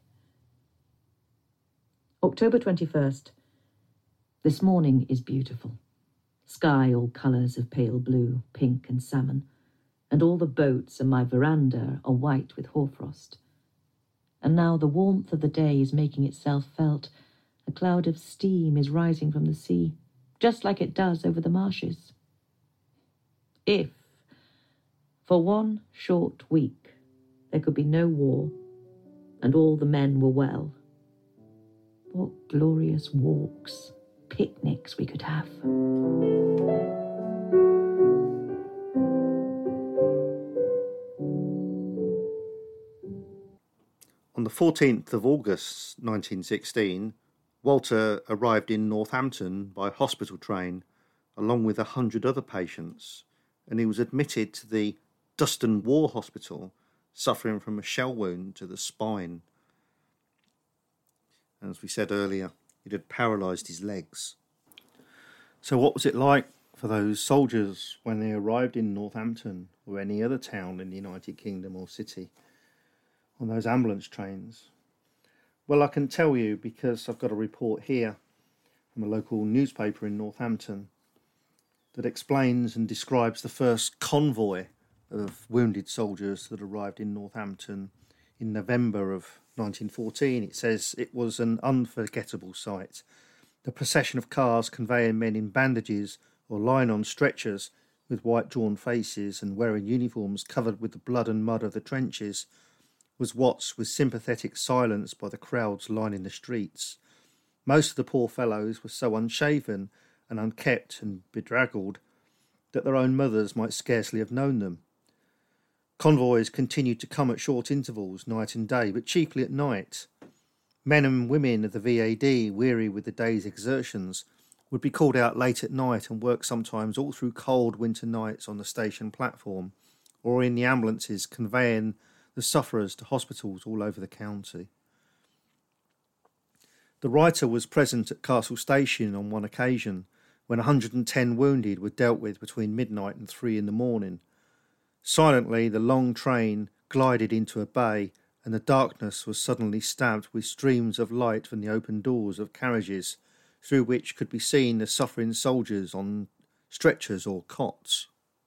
October twenty-first. This morning is beautiful. Sky all colours of pale blue, pink and salmon, and all the boats on my veranda are white with hoarfrost. And now the warmth of the day is making itself felt. A cloud of steam is rising from the sea, just like it does over the marshes. If, for one short week, there could be no war, and all the men were well, what glorious walks, picnics we could have.
On the fourteenth of August nineteen sixteen, Walter arrived in Northampton by hospital train, along with a hundred other patients, and he was admitted to the Duston War Hospital, suffering from a shell wound to the spine. As we said earlier, it had paralysed his legs. So what was it like for those soldiers when they arrived in Northampton or any other town in the United Kingdom or city on those ambulance trains? Well, I can tell you because I've got a report here from a local newspaper in Northampton that explains and describes the first convoy of wounded soldiers that arrived in Northampton in November of nineteen fourteen. It says it was an unforgettable sight. The procession of cars conveying men in bandages or lying on stretchers with white drawn faces and wearing uniforms covered with the blood and mud of the trenches was watched with sympathetic silence by the crowds lining the streets. Most of the poor fellows were so unshaven and unkempt and bedraggled that their own mothers might scarcely have known them. Convoys continued to come at short intervals, night and day, but chiefly at night. Men and women of the V A D, weary with the day's exertions, would be called out late at night and work sometimes all through cold winter nights on the station platform, or in the ambulances conveying the sufferers to hospitals all over the county. The writer was present at Castle Station on one occasion when one hundred ten wounded were dealt with between midnight and three in the morning. Silently, the long train glided into a bay, and the darkness was suddenly stabbed with streams of light from the open doors of carriages, through which could be seen the suffering soldiers on stretchers or cots.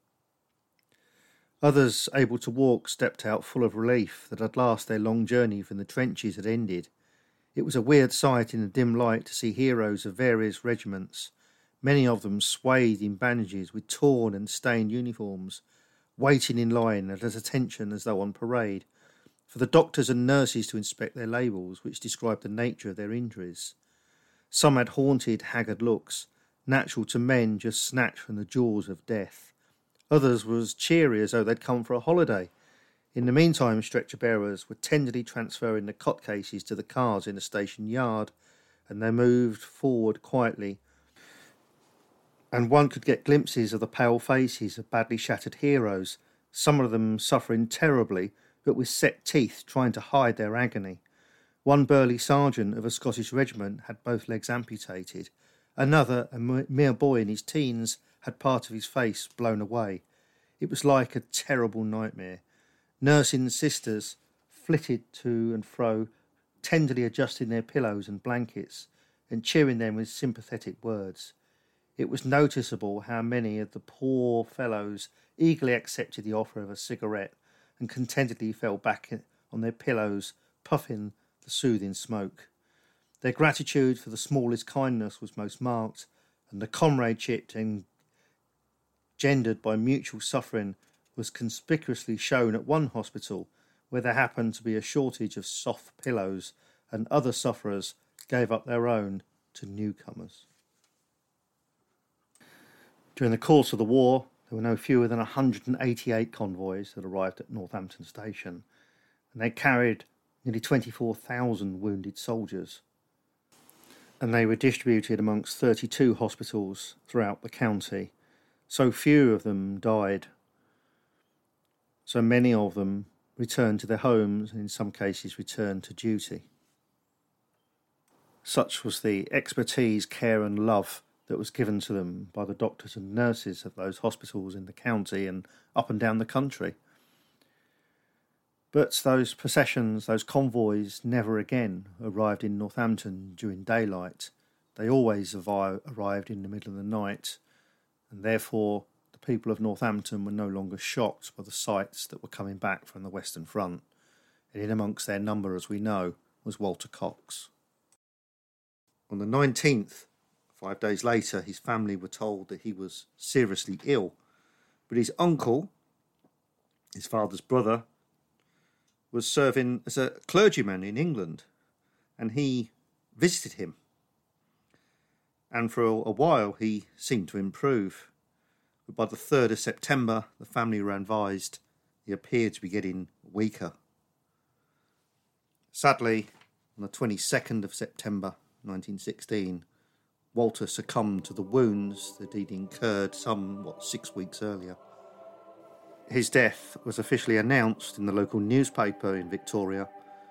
Others, able to walk, stepped out full of relief that at last their long journey from the trenches had ended. It was a weird sight in the dim light to see heroes of various regiments, many of them swathed in bandages with torn and stained uniforms, waiting in line at attention as though on parade, for the doctors and nurses to inspect their labels, which described the nature of their injuries. Some had haunted, haggard looks, natural to men just snatched from the jaws of death. Others were as cheery as though they'd come for a holiday. In the meantime, stretcher bearers were tenderly transferring the cot cases to the cars in the station yard, and they moved forward quietly, and one could get glimpses of the pale faces of badly shattered heroes, some of them suffering terribly, but with set teeth trying to hide their agony. One burly sergeant of a Scottish regiment had both legs amputated. Another, a mere boy in his teens, had part of his face blown away. It was like a terrible nightmare. Nursing sisters flitted to and fro, tenderly adjusting their pillows and blankets and cheering them with sympathetic words. It was noticeable how many of the poor fellows eagerly accepted the offer of a cigarette and contentedly fell back on their pillows, puffing the soothing smoke. Their gratitude for the smallest kindness was most marked, and the comradeship engendered by mutual suffering was conspicuously shown at one hospital, where there happened to be a shortage of soft pillows, and other sufferers gave up their own to newcomers. During the course of the war, there were no fewer than one hundred eighty-eight convoys that arrived at Northampton Station, and they carried nearly twenty-four thousand wounded soldiers. And they were distributed amongst thirty-two hospitals throughout the county. So few of them died. So many of them returned to their homes and in some cases returned to duty. Such was the expertise, care and love that was given to them by the doctors and nurses of those hospitals in the county and up and down the country. But those processions, those convoys, never again arrived in Northampton during daylight. They always avi- arrived in the middle of the night, and therefore the people of Northampton were no longer shocked by the sights that were coming back from the Western Front, and in amongst their number, as we know, was Walter Cox. On the nineteenth, five days later, his family were told that he was seriously ill, but his uncle, his father's brother, was serving as a clergyman in England, and he visited him. And for a, a while he seemed to improve. But by the third of September, the family were advised he appeared to be getting weaker. Sadly, on the twenty-second of September nineteen sixteen, Walter succumbed to the wounds that he'd incurred some, what, six weeks earlier. His death was officially announced in the local newspaper in Victoria.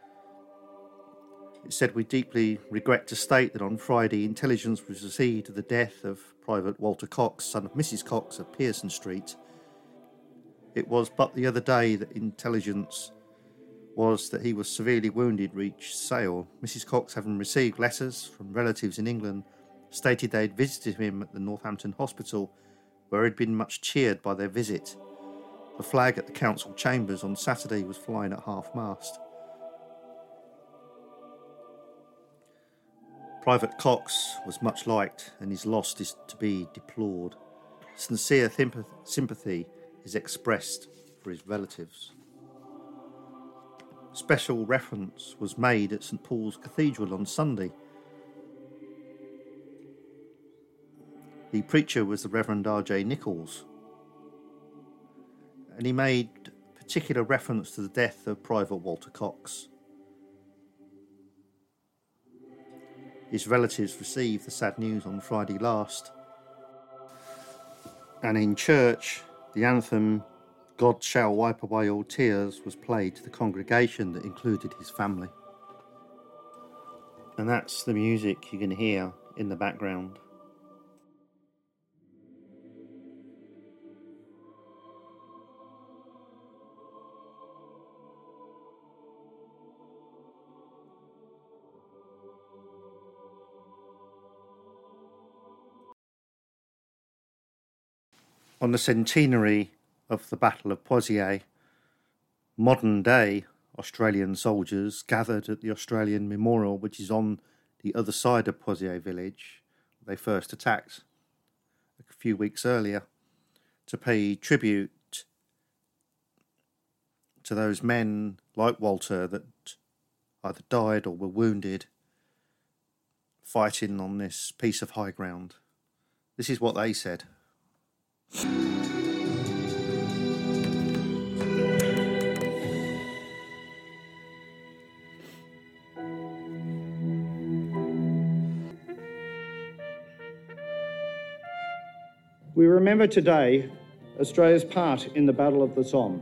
It said, "We deeply regret to state that on Friday intelligence was received of the death of Private Walter Cox, son of Missus Cox of Pearson Street. It was but the other day that intelligence was that he was severely wounded reached Sale. Missus Cox, having received letters from relatives in England, stated they had visited him at the Northampton Hospital, where he had been much cheered by their visit. The flag at the council chambers on Saturday was flying at half-mast. Private Cox was much liked, and his loss is to be deplored. Sincere sympathy is expressed for his relatives." Special reference was made at St Paul's Cathedral on Sunday. The preacher was the Reverend R J Nichols, and he made particular reference to the death of Private Walter Cox. His relatives received the sad news on Friday last, and in church the anthem "God Shall Wipe Away All Tears" was played to the congregation that included his family. And that's the music you can hear in the background. On the centenary of the Battle of Poitiers, modern-day Australian soldiers gathered at the Australian Memorial, which is on the other side of Poitiers village. They first attacked a few weeks earlier to pay tribute to those men like Walter that either died or were wounded fighting on this piece of high ground. This is what they said.
We remember today Australia's part in the Battle of the Somme.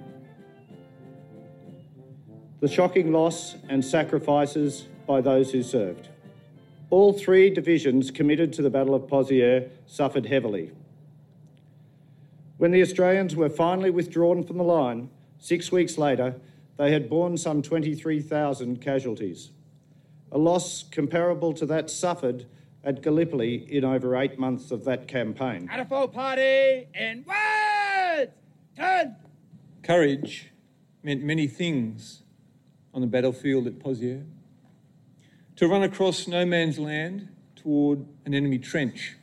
The shocking loss and sacrifices by those who served. All three divisions committed to the Battle of Pozieres suffered heavily. When the Australians were finally withdrawn from the line, six weeks later, they had borne some twenty-three thousand casualties, a loss comparable to that suffered at Gallipoli in over eight months of that campaign.
Catapult party and words! Turn!
Courage meant many things on the battlefield at Pozieres. To run across no man's land toward an enemy trench.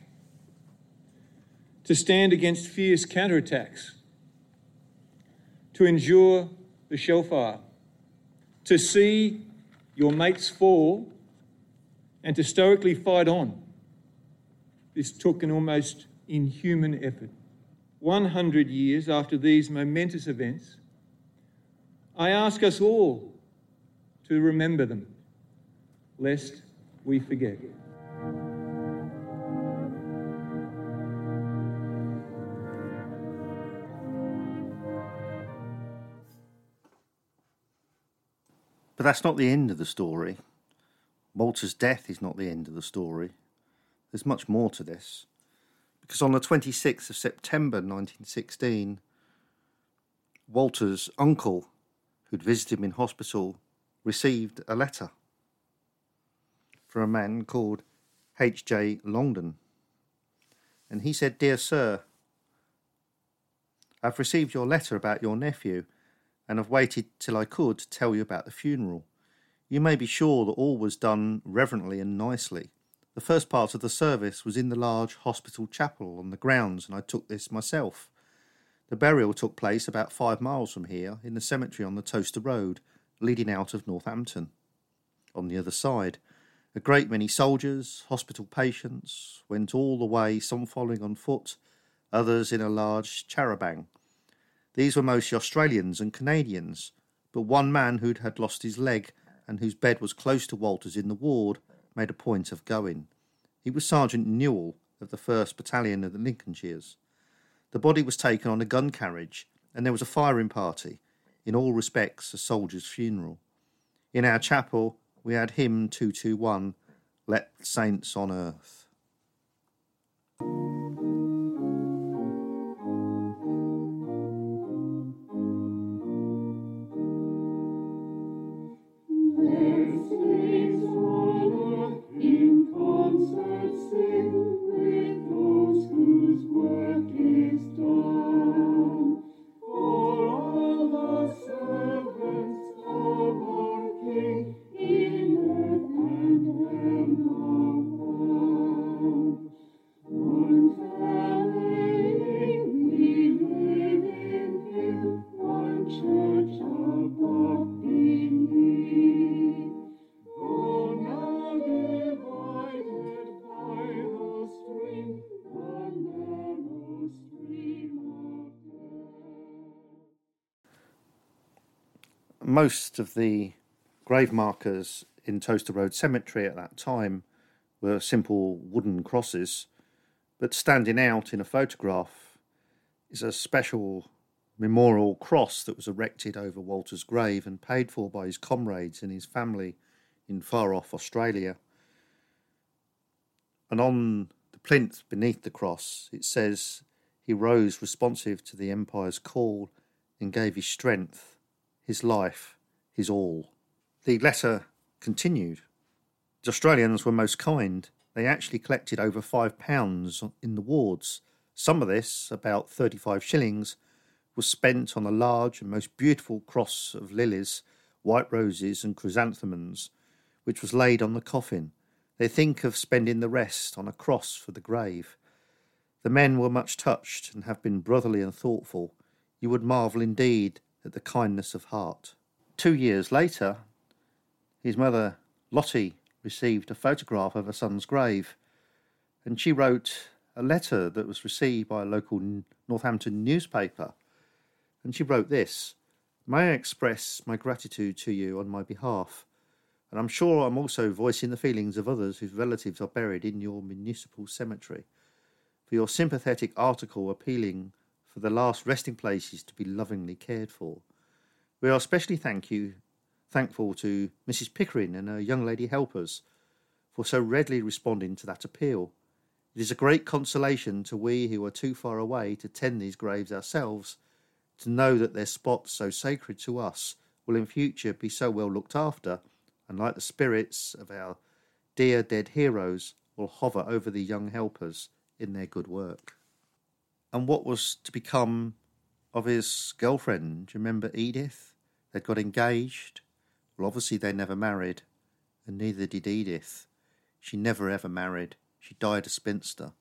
To stand against fierce counterattacks. To endure the shell fire. To see your mates fall and to stoically fight on. This took an almost inhuman effort. one hundred years after these momentous events, I ask us all to remember them, lest we forget.
But that's not the end of the story. Walter's death is not the end of the story. There's much more to this. Because on the twenty-sixth of September nineteen sixteen, Walter's uncle, who'd visited him in hospital, received a letter from a man called H J Longden. And he said, "Dear sir, I've received your letter about your nephew and have waited till I could to tell you about the funeral. You may be sure that all was done reverently and nicely. The first part of the service was in the large hospital chapel on the grounds, and I took this myself. The burial took place about five miles from here, in the cemetery on the Toaster Road, leading out of Northampton. On the other side, a great many soldiers, hospital patients, went all the way, some following on foot, others in a large charabanc. These were mostly Australians and Canadians, but one man who'd had lost his leg and whose bed was close to Walter's in the ward made a point of going. He was Sergeant Newell of the first Battalion of the Lincolnshires. The body was taken on a gun carriage, and there was a firing party, in all respects a soldier's funeral. In our chapel we had hymn two two one, Let Saints on Earth." Most of the grave markers in Toaster Road Cemetery at that time were simple wooden crosses, but standing out in a photograph is a special memorial cross that was erected over Walter's grave and paid for by his comrades and his family in far-off Australia. And on the plinth beneath the cross it says, "He rose responsive to the Empire's call and gave his strength, his life, his all." The letter continued. The Australians were most kind. They actually collected over five pounds in the wards. Some of this, about thirty-five shillings, was spent on a large and most beautiful cross of lilies, white roses and chrysanthemums, which was laid on the coffin. They think of spending the rest on a cross for the grave. The men were much touched and have been brotherly and thoughtful. You would marvel indeed at the kindness of heart. Two years later, his mother, Lottie, received a photograph of her son's grave, and she wrote a letter that was received by a local Northampton newspaper. And she wrote this: "May I express my gratitude to you on my behalf, and I'm sure I'm also voicing the feelings of others whose relatives are buried in your municipal cemetery, for your sympathetic article appealing for the last resting places to be lovingly cared for. We are especially thank you, thankful to Missus Pickering and her young lady helpers for so readily responding to that appeal. It is a great consolation to we who are too far away to tend these graves ourselves, to know that their spots so sacred to us will in future be so well looked after, and like the spirits of our dear dead heroes will hover over the young helpers in their good work." And what was to become of his girlfriend? Do you remember Edith? They'd got engaged. Well, obviously they never married, and neither did Edith. She never ever married. She died a spinster.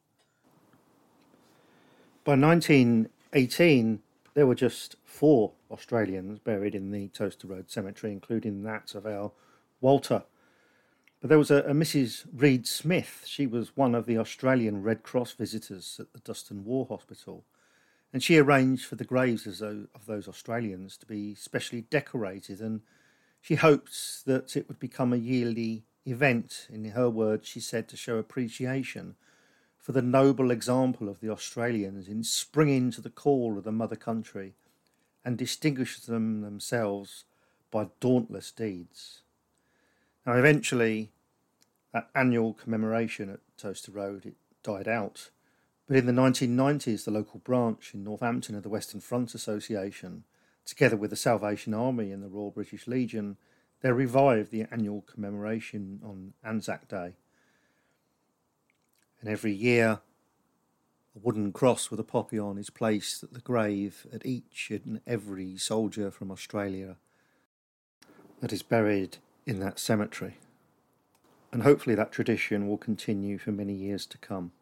By nineteen eighteen, there were just four Australians buried in the Toaster Road Cemetery, including that of our Walter. But there was a, a Missus Reed Smith. She was one of the Australian Red Cross visitors at the Duston War Hospital, and she arranged for the graves of those, of those Australians to be specially decorated, and she hoped that it would become a yearly event. In her words, she said, to show appreciation for the noble example of the Australians in springing to the call of the mother country and distinguish them themselves by dauntless deeds. Now, eventually, that annual commemoration at Toaster Road, it died out. But in the nineteen nineties, the local branch in Northampton of the Western Front Association, together with the Salvation Army and the Royal British Legion, they revived the annual commemoration on Anzac Day. And every year, a wooden cross with a poppy on is placed at the grave at each and every soldier from Australia that is buried in that cemetery. And hopefully that tradition will continue for many years to come.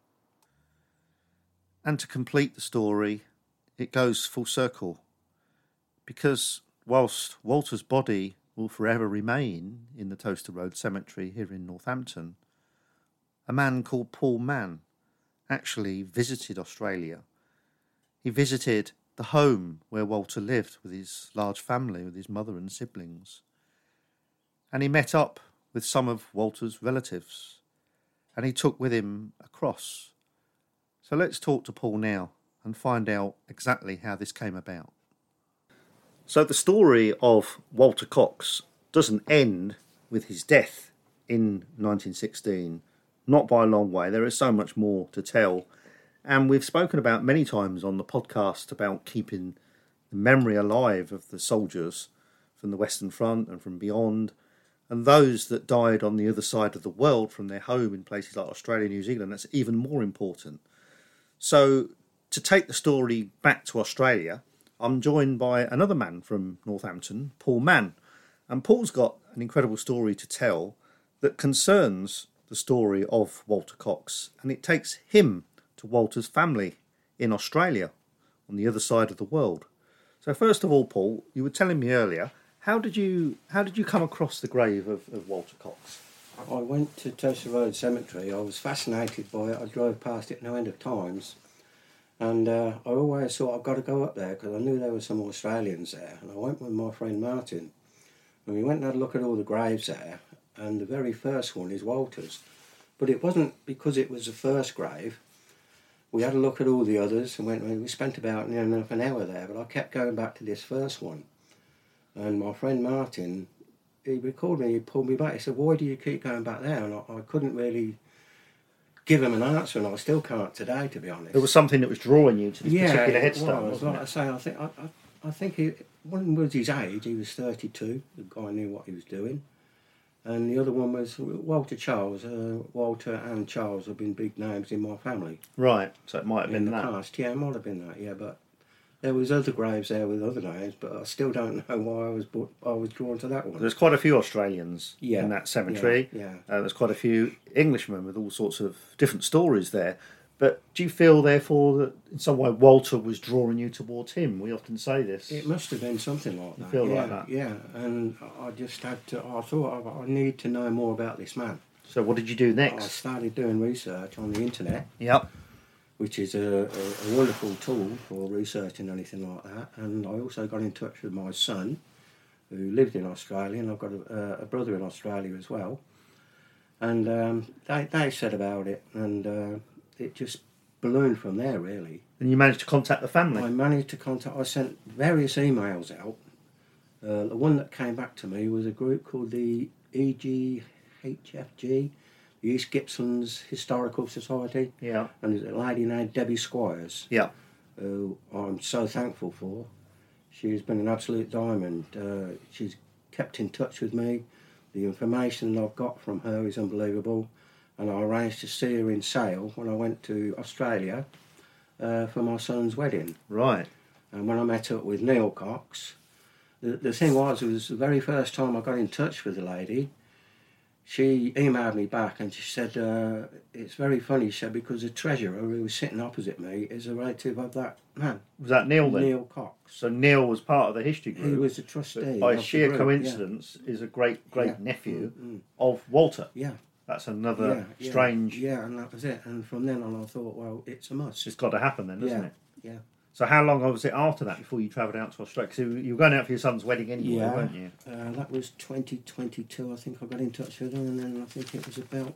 And to complete the story, it goes full circle, because whilst Walter's body will forever remain in the Toaster Road Cemetery here in Northampton, a man called Paul Mann actually visited Australia. He visited the home where Walter lived with his large family, with his mother and siblings. And he met up with some of Walter's relatives, and he took with him a cross. So let's talk to Paul now and find out exactly how this came about. So the story of Walter Cox doesn't end with his death in nineteen sixteen. Not by a long way. There is so much more to tell. And we've spoken about many times on the podcast about keeping the memory alive of the soldiers from the Western Front and from beyond, and those that died on the other side of the world from their home in places like Australia and New Zealand. That's even more important. So to take the story back to Australia, I'm joined by another man from Northampton, Paul Mann. And Paul's got an incredible story to tell that concerns the story of Walter Cox, and it takes him to Walter's family in Australia on the other side of the world. So first of all, Paul, you were telling me earlier, how did you how did you come across the grave of, of Walter Cox?
I went to Toaster Road Cemetery. I was fascinated by it. I drove past it no end of times, and uh, I always thought I've got to go up there because I knew there were some Australians there. And I went with my friend Martin, and we went and had a look at all the graves there. And the very first one is Walter's. But it wasn't because it was the first grave. We had a look at all the others and went, we spent about near enough an hour there, but I kept going back to this first one. And my friend Martin, he recalled me, he pulled me back. He said, why do you keep going back there? And I, I couldn't really give him an answer, and I still can't today, to be honest.
There was something that was drawing you to this
yeah,
particular
it
headstone,
was.
wasn't
Like
it?
I say, I think, I, I, I think he, one was his age, he was thirty-two, the guy knew what he was doing. And the other one was Walter Charles. Uh, Walter and Charles have been big names in my family.
Right, so it might have
in
been
the
that.
past. Yeah, it might have been that, yeah, but there was other graves there with other names, but I still don't know why I was I was drawn to that one.
There's quite a few Australians
Yeah,
in that cemetery.
yeah, yeah.
Uh, there's quite a few Englishmen with all sorts of different stories there. But do you feel, therefore, that in some way Walter was drawing you towards him? We often say this.
It must have been something like
You
that.
feel
yeah,
like that?
Yeah, and I just had to, I thought I, I need to know more about this man.
So what did you do
I
next?
started doing research on the internet,
Yep.
which is a, a, a wonderful tool for researching anything like that. And I also got in touch with my son, who lived in Australia, and I've got a, a brother in Australia as well. And um, they, they said about it, and uh, it just ballooned from there, really.
And you managed to contact the family?
I managed to contact, I sent various emails out. Uh, the one that came back to me was a group called the E G H F G, the East Gippslands Historical Society.
Yeah.
And there's a lady named Debbie Squires,
Yeah.
who I'm so thankful for. She's been an absolute diamond. Uh, she's kept in touch with me. The information I've got from her is unbelievable. And I arranged to see her in Sale when I went to Australia uh, for my son's wedding.
Right.
And when I met up with Neil Cox, the, the thing was, it was the very first time I got in touch with the lady. She emailed me back and she said, uh, it's very funny, she said, because the treasurer who was sitting opposite me is a relative of that man.
Was that Neil then?
Neil Cox.
So Neil was part of the history group.
He was a trustee.
But by
of the
sheer
group,
coincidence, is a great, great
Yeah.
nephew
Mm, mm.
of Walter.
Yeah.
That's another
yeah, yeah,
strange...
Yeah, and that was it. And from then on I thought, well, it's a must.
It's got to happen then, doesn't
Yeah,
it?
yeah.
So how long was it after that before you travelled out to Australia? Because you were going out for your son's wedding anyway,
Yeah.
weren't you?
Uh, that was twenty twenty-two, I think I got in touch with her, and then I think it was about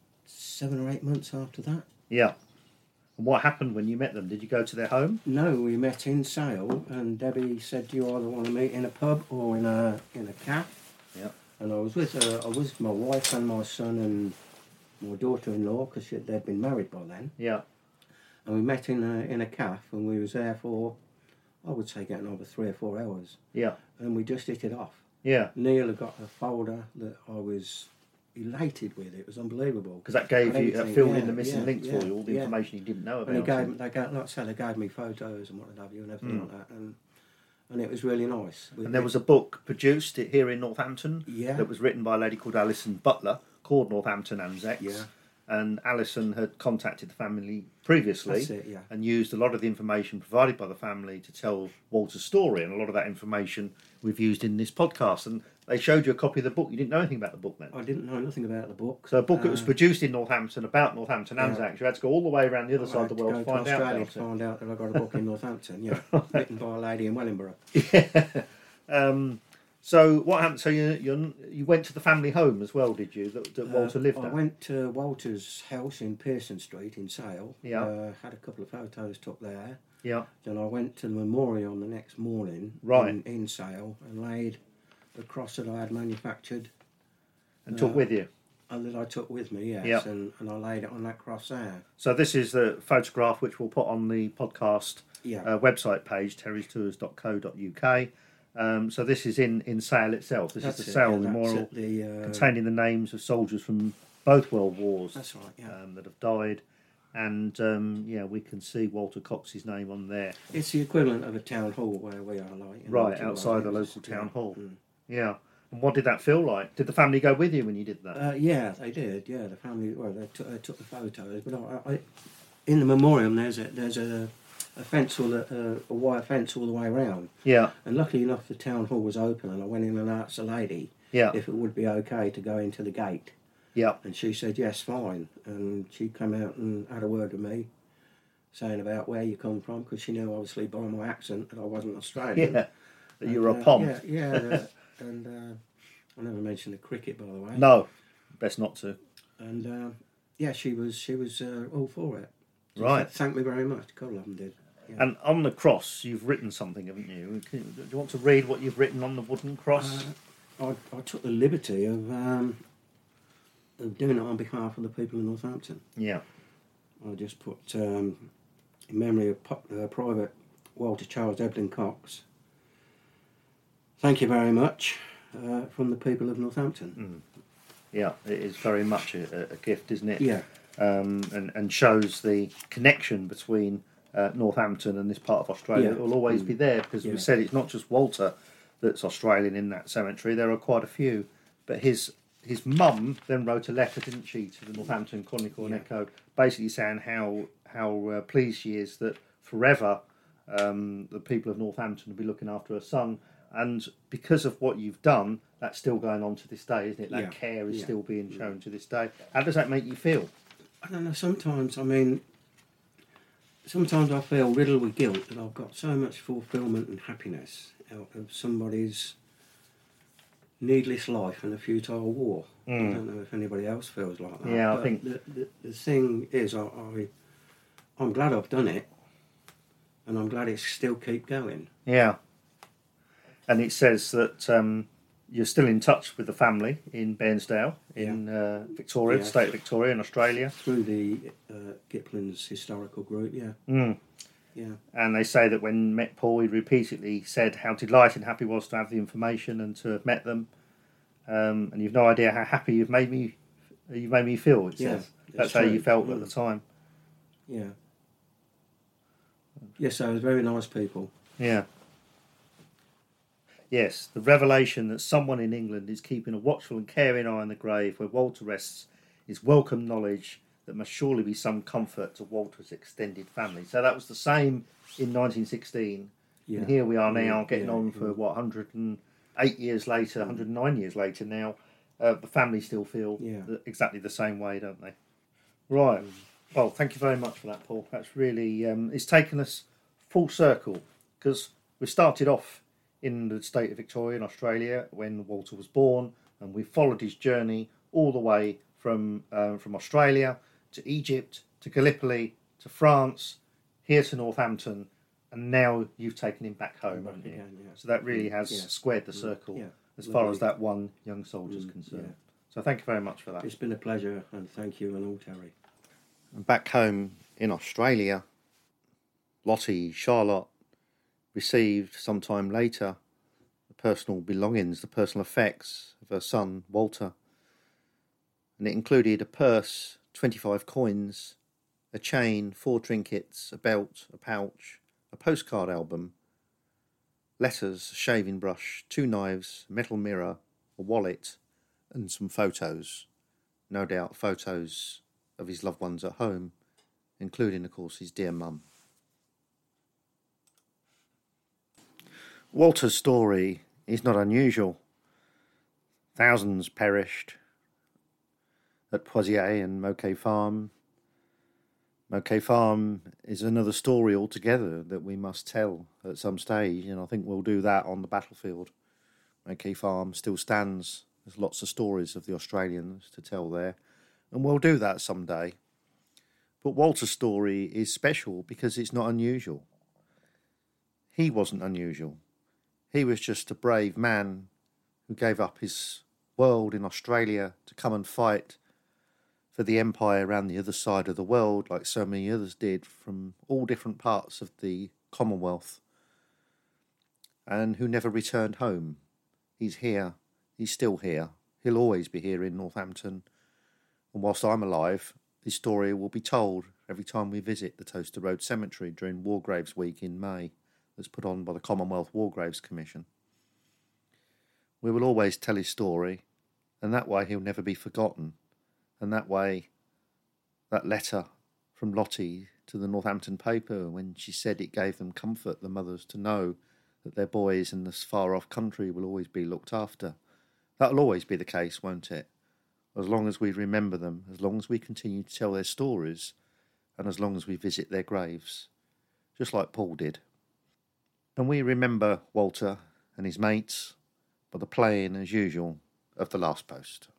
seven or eight months after that.
Yeah. And what happened when you met them? Did you go to their home?
No, we met in Sale, and Debbie said, "Do you either want to meet in a pub or in a in a cafe?"
Yeah.
And I was with her. I was with my wife and my son and my daughter-in-law, because they'd been married by then.
Yeah.
And we met in a in a cafe, and we was there for, I would say, getting over three or four hours.
Yeah.
And we just hit it off.
Yeah.
Neil had got a folder that I was elated with. It was unbelievable.
Because that gave you, that
Everything,
filled
yeah,
in the missing
yeah,
links
yeah,
for you, all the
yeah.
information you didn't know about.
And he gave,
him.
they gave, like I say, they gave me photos and what have you and everything
Mm.
like that, and and it was really nice.
And there was a book produced here in Northampton
Yeah.
that was written by a lady called Alison Butler, called Northampton Anzacs.
Yeah.
And Alison had contacted the family previously
That's it, yeah.
and used a lot of the information provided by the family to tell Walter's story, and a lot of that information we've used in this podcast. And they showed you a copy of the book. You didn't know anything about the book then?
I didn't know nothing about the book.
So a book that was
Uh,
produced in Northampton about Northampton
yeah.
Anzacs. You had to go all the way around the other
I
side
had
of the
to
world
go
to find
to
out
Australia
about
to
it.
find out that I got a book in Northampton, yeah, written by a lady in Wellingborough.
Yeah. Um, so what happened? So you you you went to the family home as well, did you? That, that Walter
Uh,
lived
I
at.
went to Walter's house in Pearson Street in Sale.
Yeah.
Uh, had a couple of photos took there.
Yeah.
Then I went to the memorial the next morning.
Right.
In, in Sale, and laid the cross that I had manufactured.
And took
uh,
with you.
And that I took with me, yes.
Yeah.
And, and I laid it on that cross there.
So this is the photograph which we'll put on the podcast
Yeah.
uh, website page, terrys tours dot co dot uk. Um, so this is in, in Sale itself. This
That's
is the
it,
Sale
yeah, that's
Memorial
it, the, uh,
containing the names of soldiers from both World Wars
That's right, yeah.
um, that have died. And um, yeah, we can see Walter Cox's name on there.
It's the equivalent of a town hall where we are, like. in
Right,
Walter
outside the
Road.
local town
Yeah.
hall.
Mm.
Yeah. And what did that feel like? Did the family go with you when you did that?
Uh, yeah, they did. Yeah, the family. Well, they took, they took the photos, but I, I, in the memorial there's a there's a, a fence all the, uh, a wire fence all the way around.
Yeah.
And luckily enough, the town hall was open, and I went in and asked the lady
Yeah.
if it would be okay to go into the gate,
Yeah.
and she said yes, fine. And she came out and had a word with me, saying about where you come from, because she knew obviously by my accent that I wasn't Australian.
Yeah. That you were a
And, uh,
pom.
Yeah, yeah. uh, and uh, I never mentioned the cricket, by the way.
No. Best not to.
And uh, yeah, she was she was uh, all for it. She
Right.
Thank me very much. God love them did. Yeah.
And on the cross, you've written something, haven't you? Can, do you want to read what you've written on the wooden cross?
Uh, I, I took the liberty of um, of doing it on behalf of the people of Northampton.
yeah.
I just put um, in memory of Pu- uh, Private Walter Charles Evelyn Cox. Thank you very much uh, from the people of Northampton.
Mm. Yeah, it is very much a, a gift, isn't it?
Yeah.
Um, and, and shows the connection between uh, Northampton and this part of Australia.
Yeah.
It will always
Mm.
be there because
Yeah.
we said it's not just Walter that's Australian in that cemetery. There are quite a few. But his his mum then wrote a letter, didn't she, to the Northampton Chronicle and
Yeah.
Echo, basically saying how how uh, pleased she is that forever um, the people of Northampton will be looking after her son. And because of what you've done, that's still going on to this day, isn't it? That
Yeah.
care is
Yeah.
still being shown to this day. How does that make you feel?
I don't know, sometimes, I mean, sometimes I feel riddled with guilt that I've got so much fulfilment and happiness out of somebody's needless life and a futile war.
Mm.
I don't know if anybody else feels like that.
Yeah, I
but
think-
The, the, the thing is, I, I, I'm glad I've done it, and I'm glad it's still keep going.
Yeah. And it says that um, you're still in touch with the family in Bairnsdale, in uh, Victoria,
Yeah.
the state of Victoria in Australia.
Through the uh, Giplin's historical group, yeah.
Mm.
Yeah.
And they say that when met Paul, he repeatedly said how delighted and happy he was to have the information and to have met them. Um, and you've no idea how happy you've made me. You made me feel. It
Yeah,
says
it's
that's how
true.
you felt
Mm.
at the time.
Yeah. Yes, they were very nice people.
Yeah. Yes, the revelation that someone in England is keeping a watchful and caring eye on the grave where Walter rests is welcome knowledge that must surely be some comfort to Walter's extended family. So that was the same in nineteen sixteen.
Yeah.
And here we are now,
Yeah,
getting
yeah,
on for,
yeah.
what, one hundred eight years later, one hundred nine years later now. Uh, the family still feel
Yeah.
the, exactly the same way, don't they? Right. Well, thank you very much for that, Paul. That's really, um, it's taken us full circle, because we started off in the state of Victoria in Australia when Walter was born, and we followed his journey all the way from uh, from Australia to Egypt to Gallipoli to France, here to Northampton, and now you've taken him back home,
Back
haven't you?
again, yeah.
So that really has
Yeah.
squared the circle
Yeah.
as far
Lovely.
as that one young soldier's
Mm,
concerned.
yeah.
So thank you very much for that.
It's been a pleasure, and thank you and all, Terry.
And back home in Australia, Lottie Charlotte received sometime later the personal belongings, the personal effects of her son Walter. And it included a purse, twenty-five coins, a chain, four trinkets, a belt, a pouch, a postcard album, letters, a shaving brush, two knives, a metal mirror, a wallet, and some photos. No doubt photos of his loved ones at home, including, of course, his dear mum. Walter's story is not unusual. Thousands perished at Poitiers and Moquet Farm. Moquet Farm is another story altogether that we must tell at some stage, and I think we'll do that on the battlefield. Moquet Farm still stands. There's lots of stories of the Australians to tell there, and we'll do that someday. But Walter's story is special because it's not unusual. He wasn't unusual. He was just a brave man who gave up his world in Australia to come and fight for the empire around the other side of the world, like so many others did from all different parts of the Commonwealth, and who never returned home. He's here. He's still here. He'll always be here in Northampton. And whilst I'm alive, his story will be told every time we visit the Toaster Road Cemetery during War Graves Week in May, that's put on by the Commonwealth War Graves Commission. We will always tell his story, and that way he'll never be forgotten. And that way, that letter from Lottie to the Northampton paper, when she said it gave them comfort, the mothers, to know that their boys in this far-off country will always be looked after. That'll always be the case, won't it? As long as we remember them, as long as we continue to tell their stories, and as long as we visit their graves, just like Paul did. And we remember Walter and his mates by the playing, as usual, of The Last Post.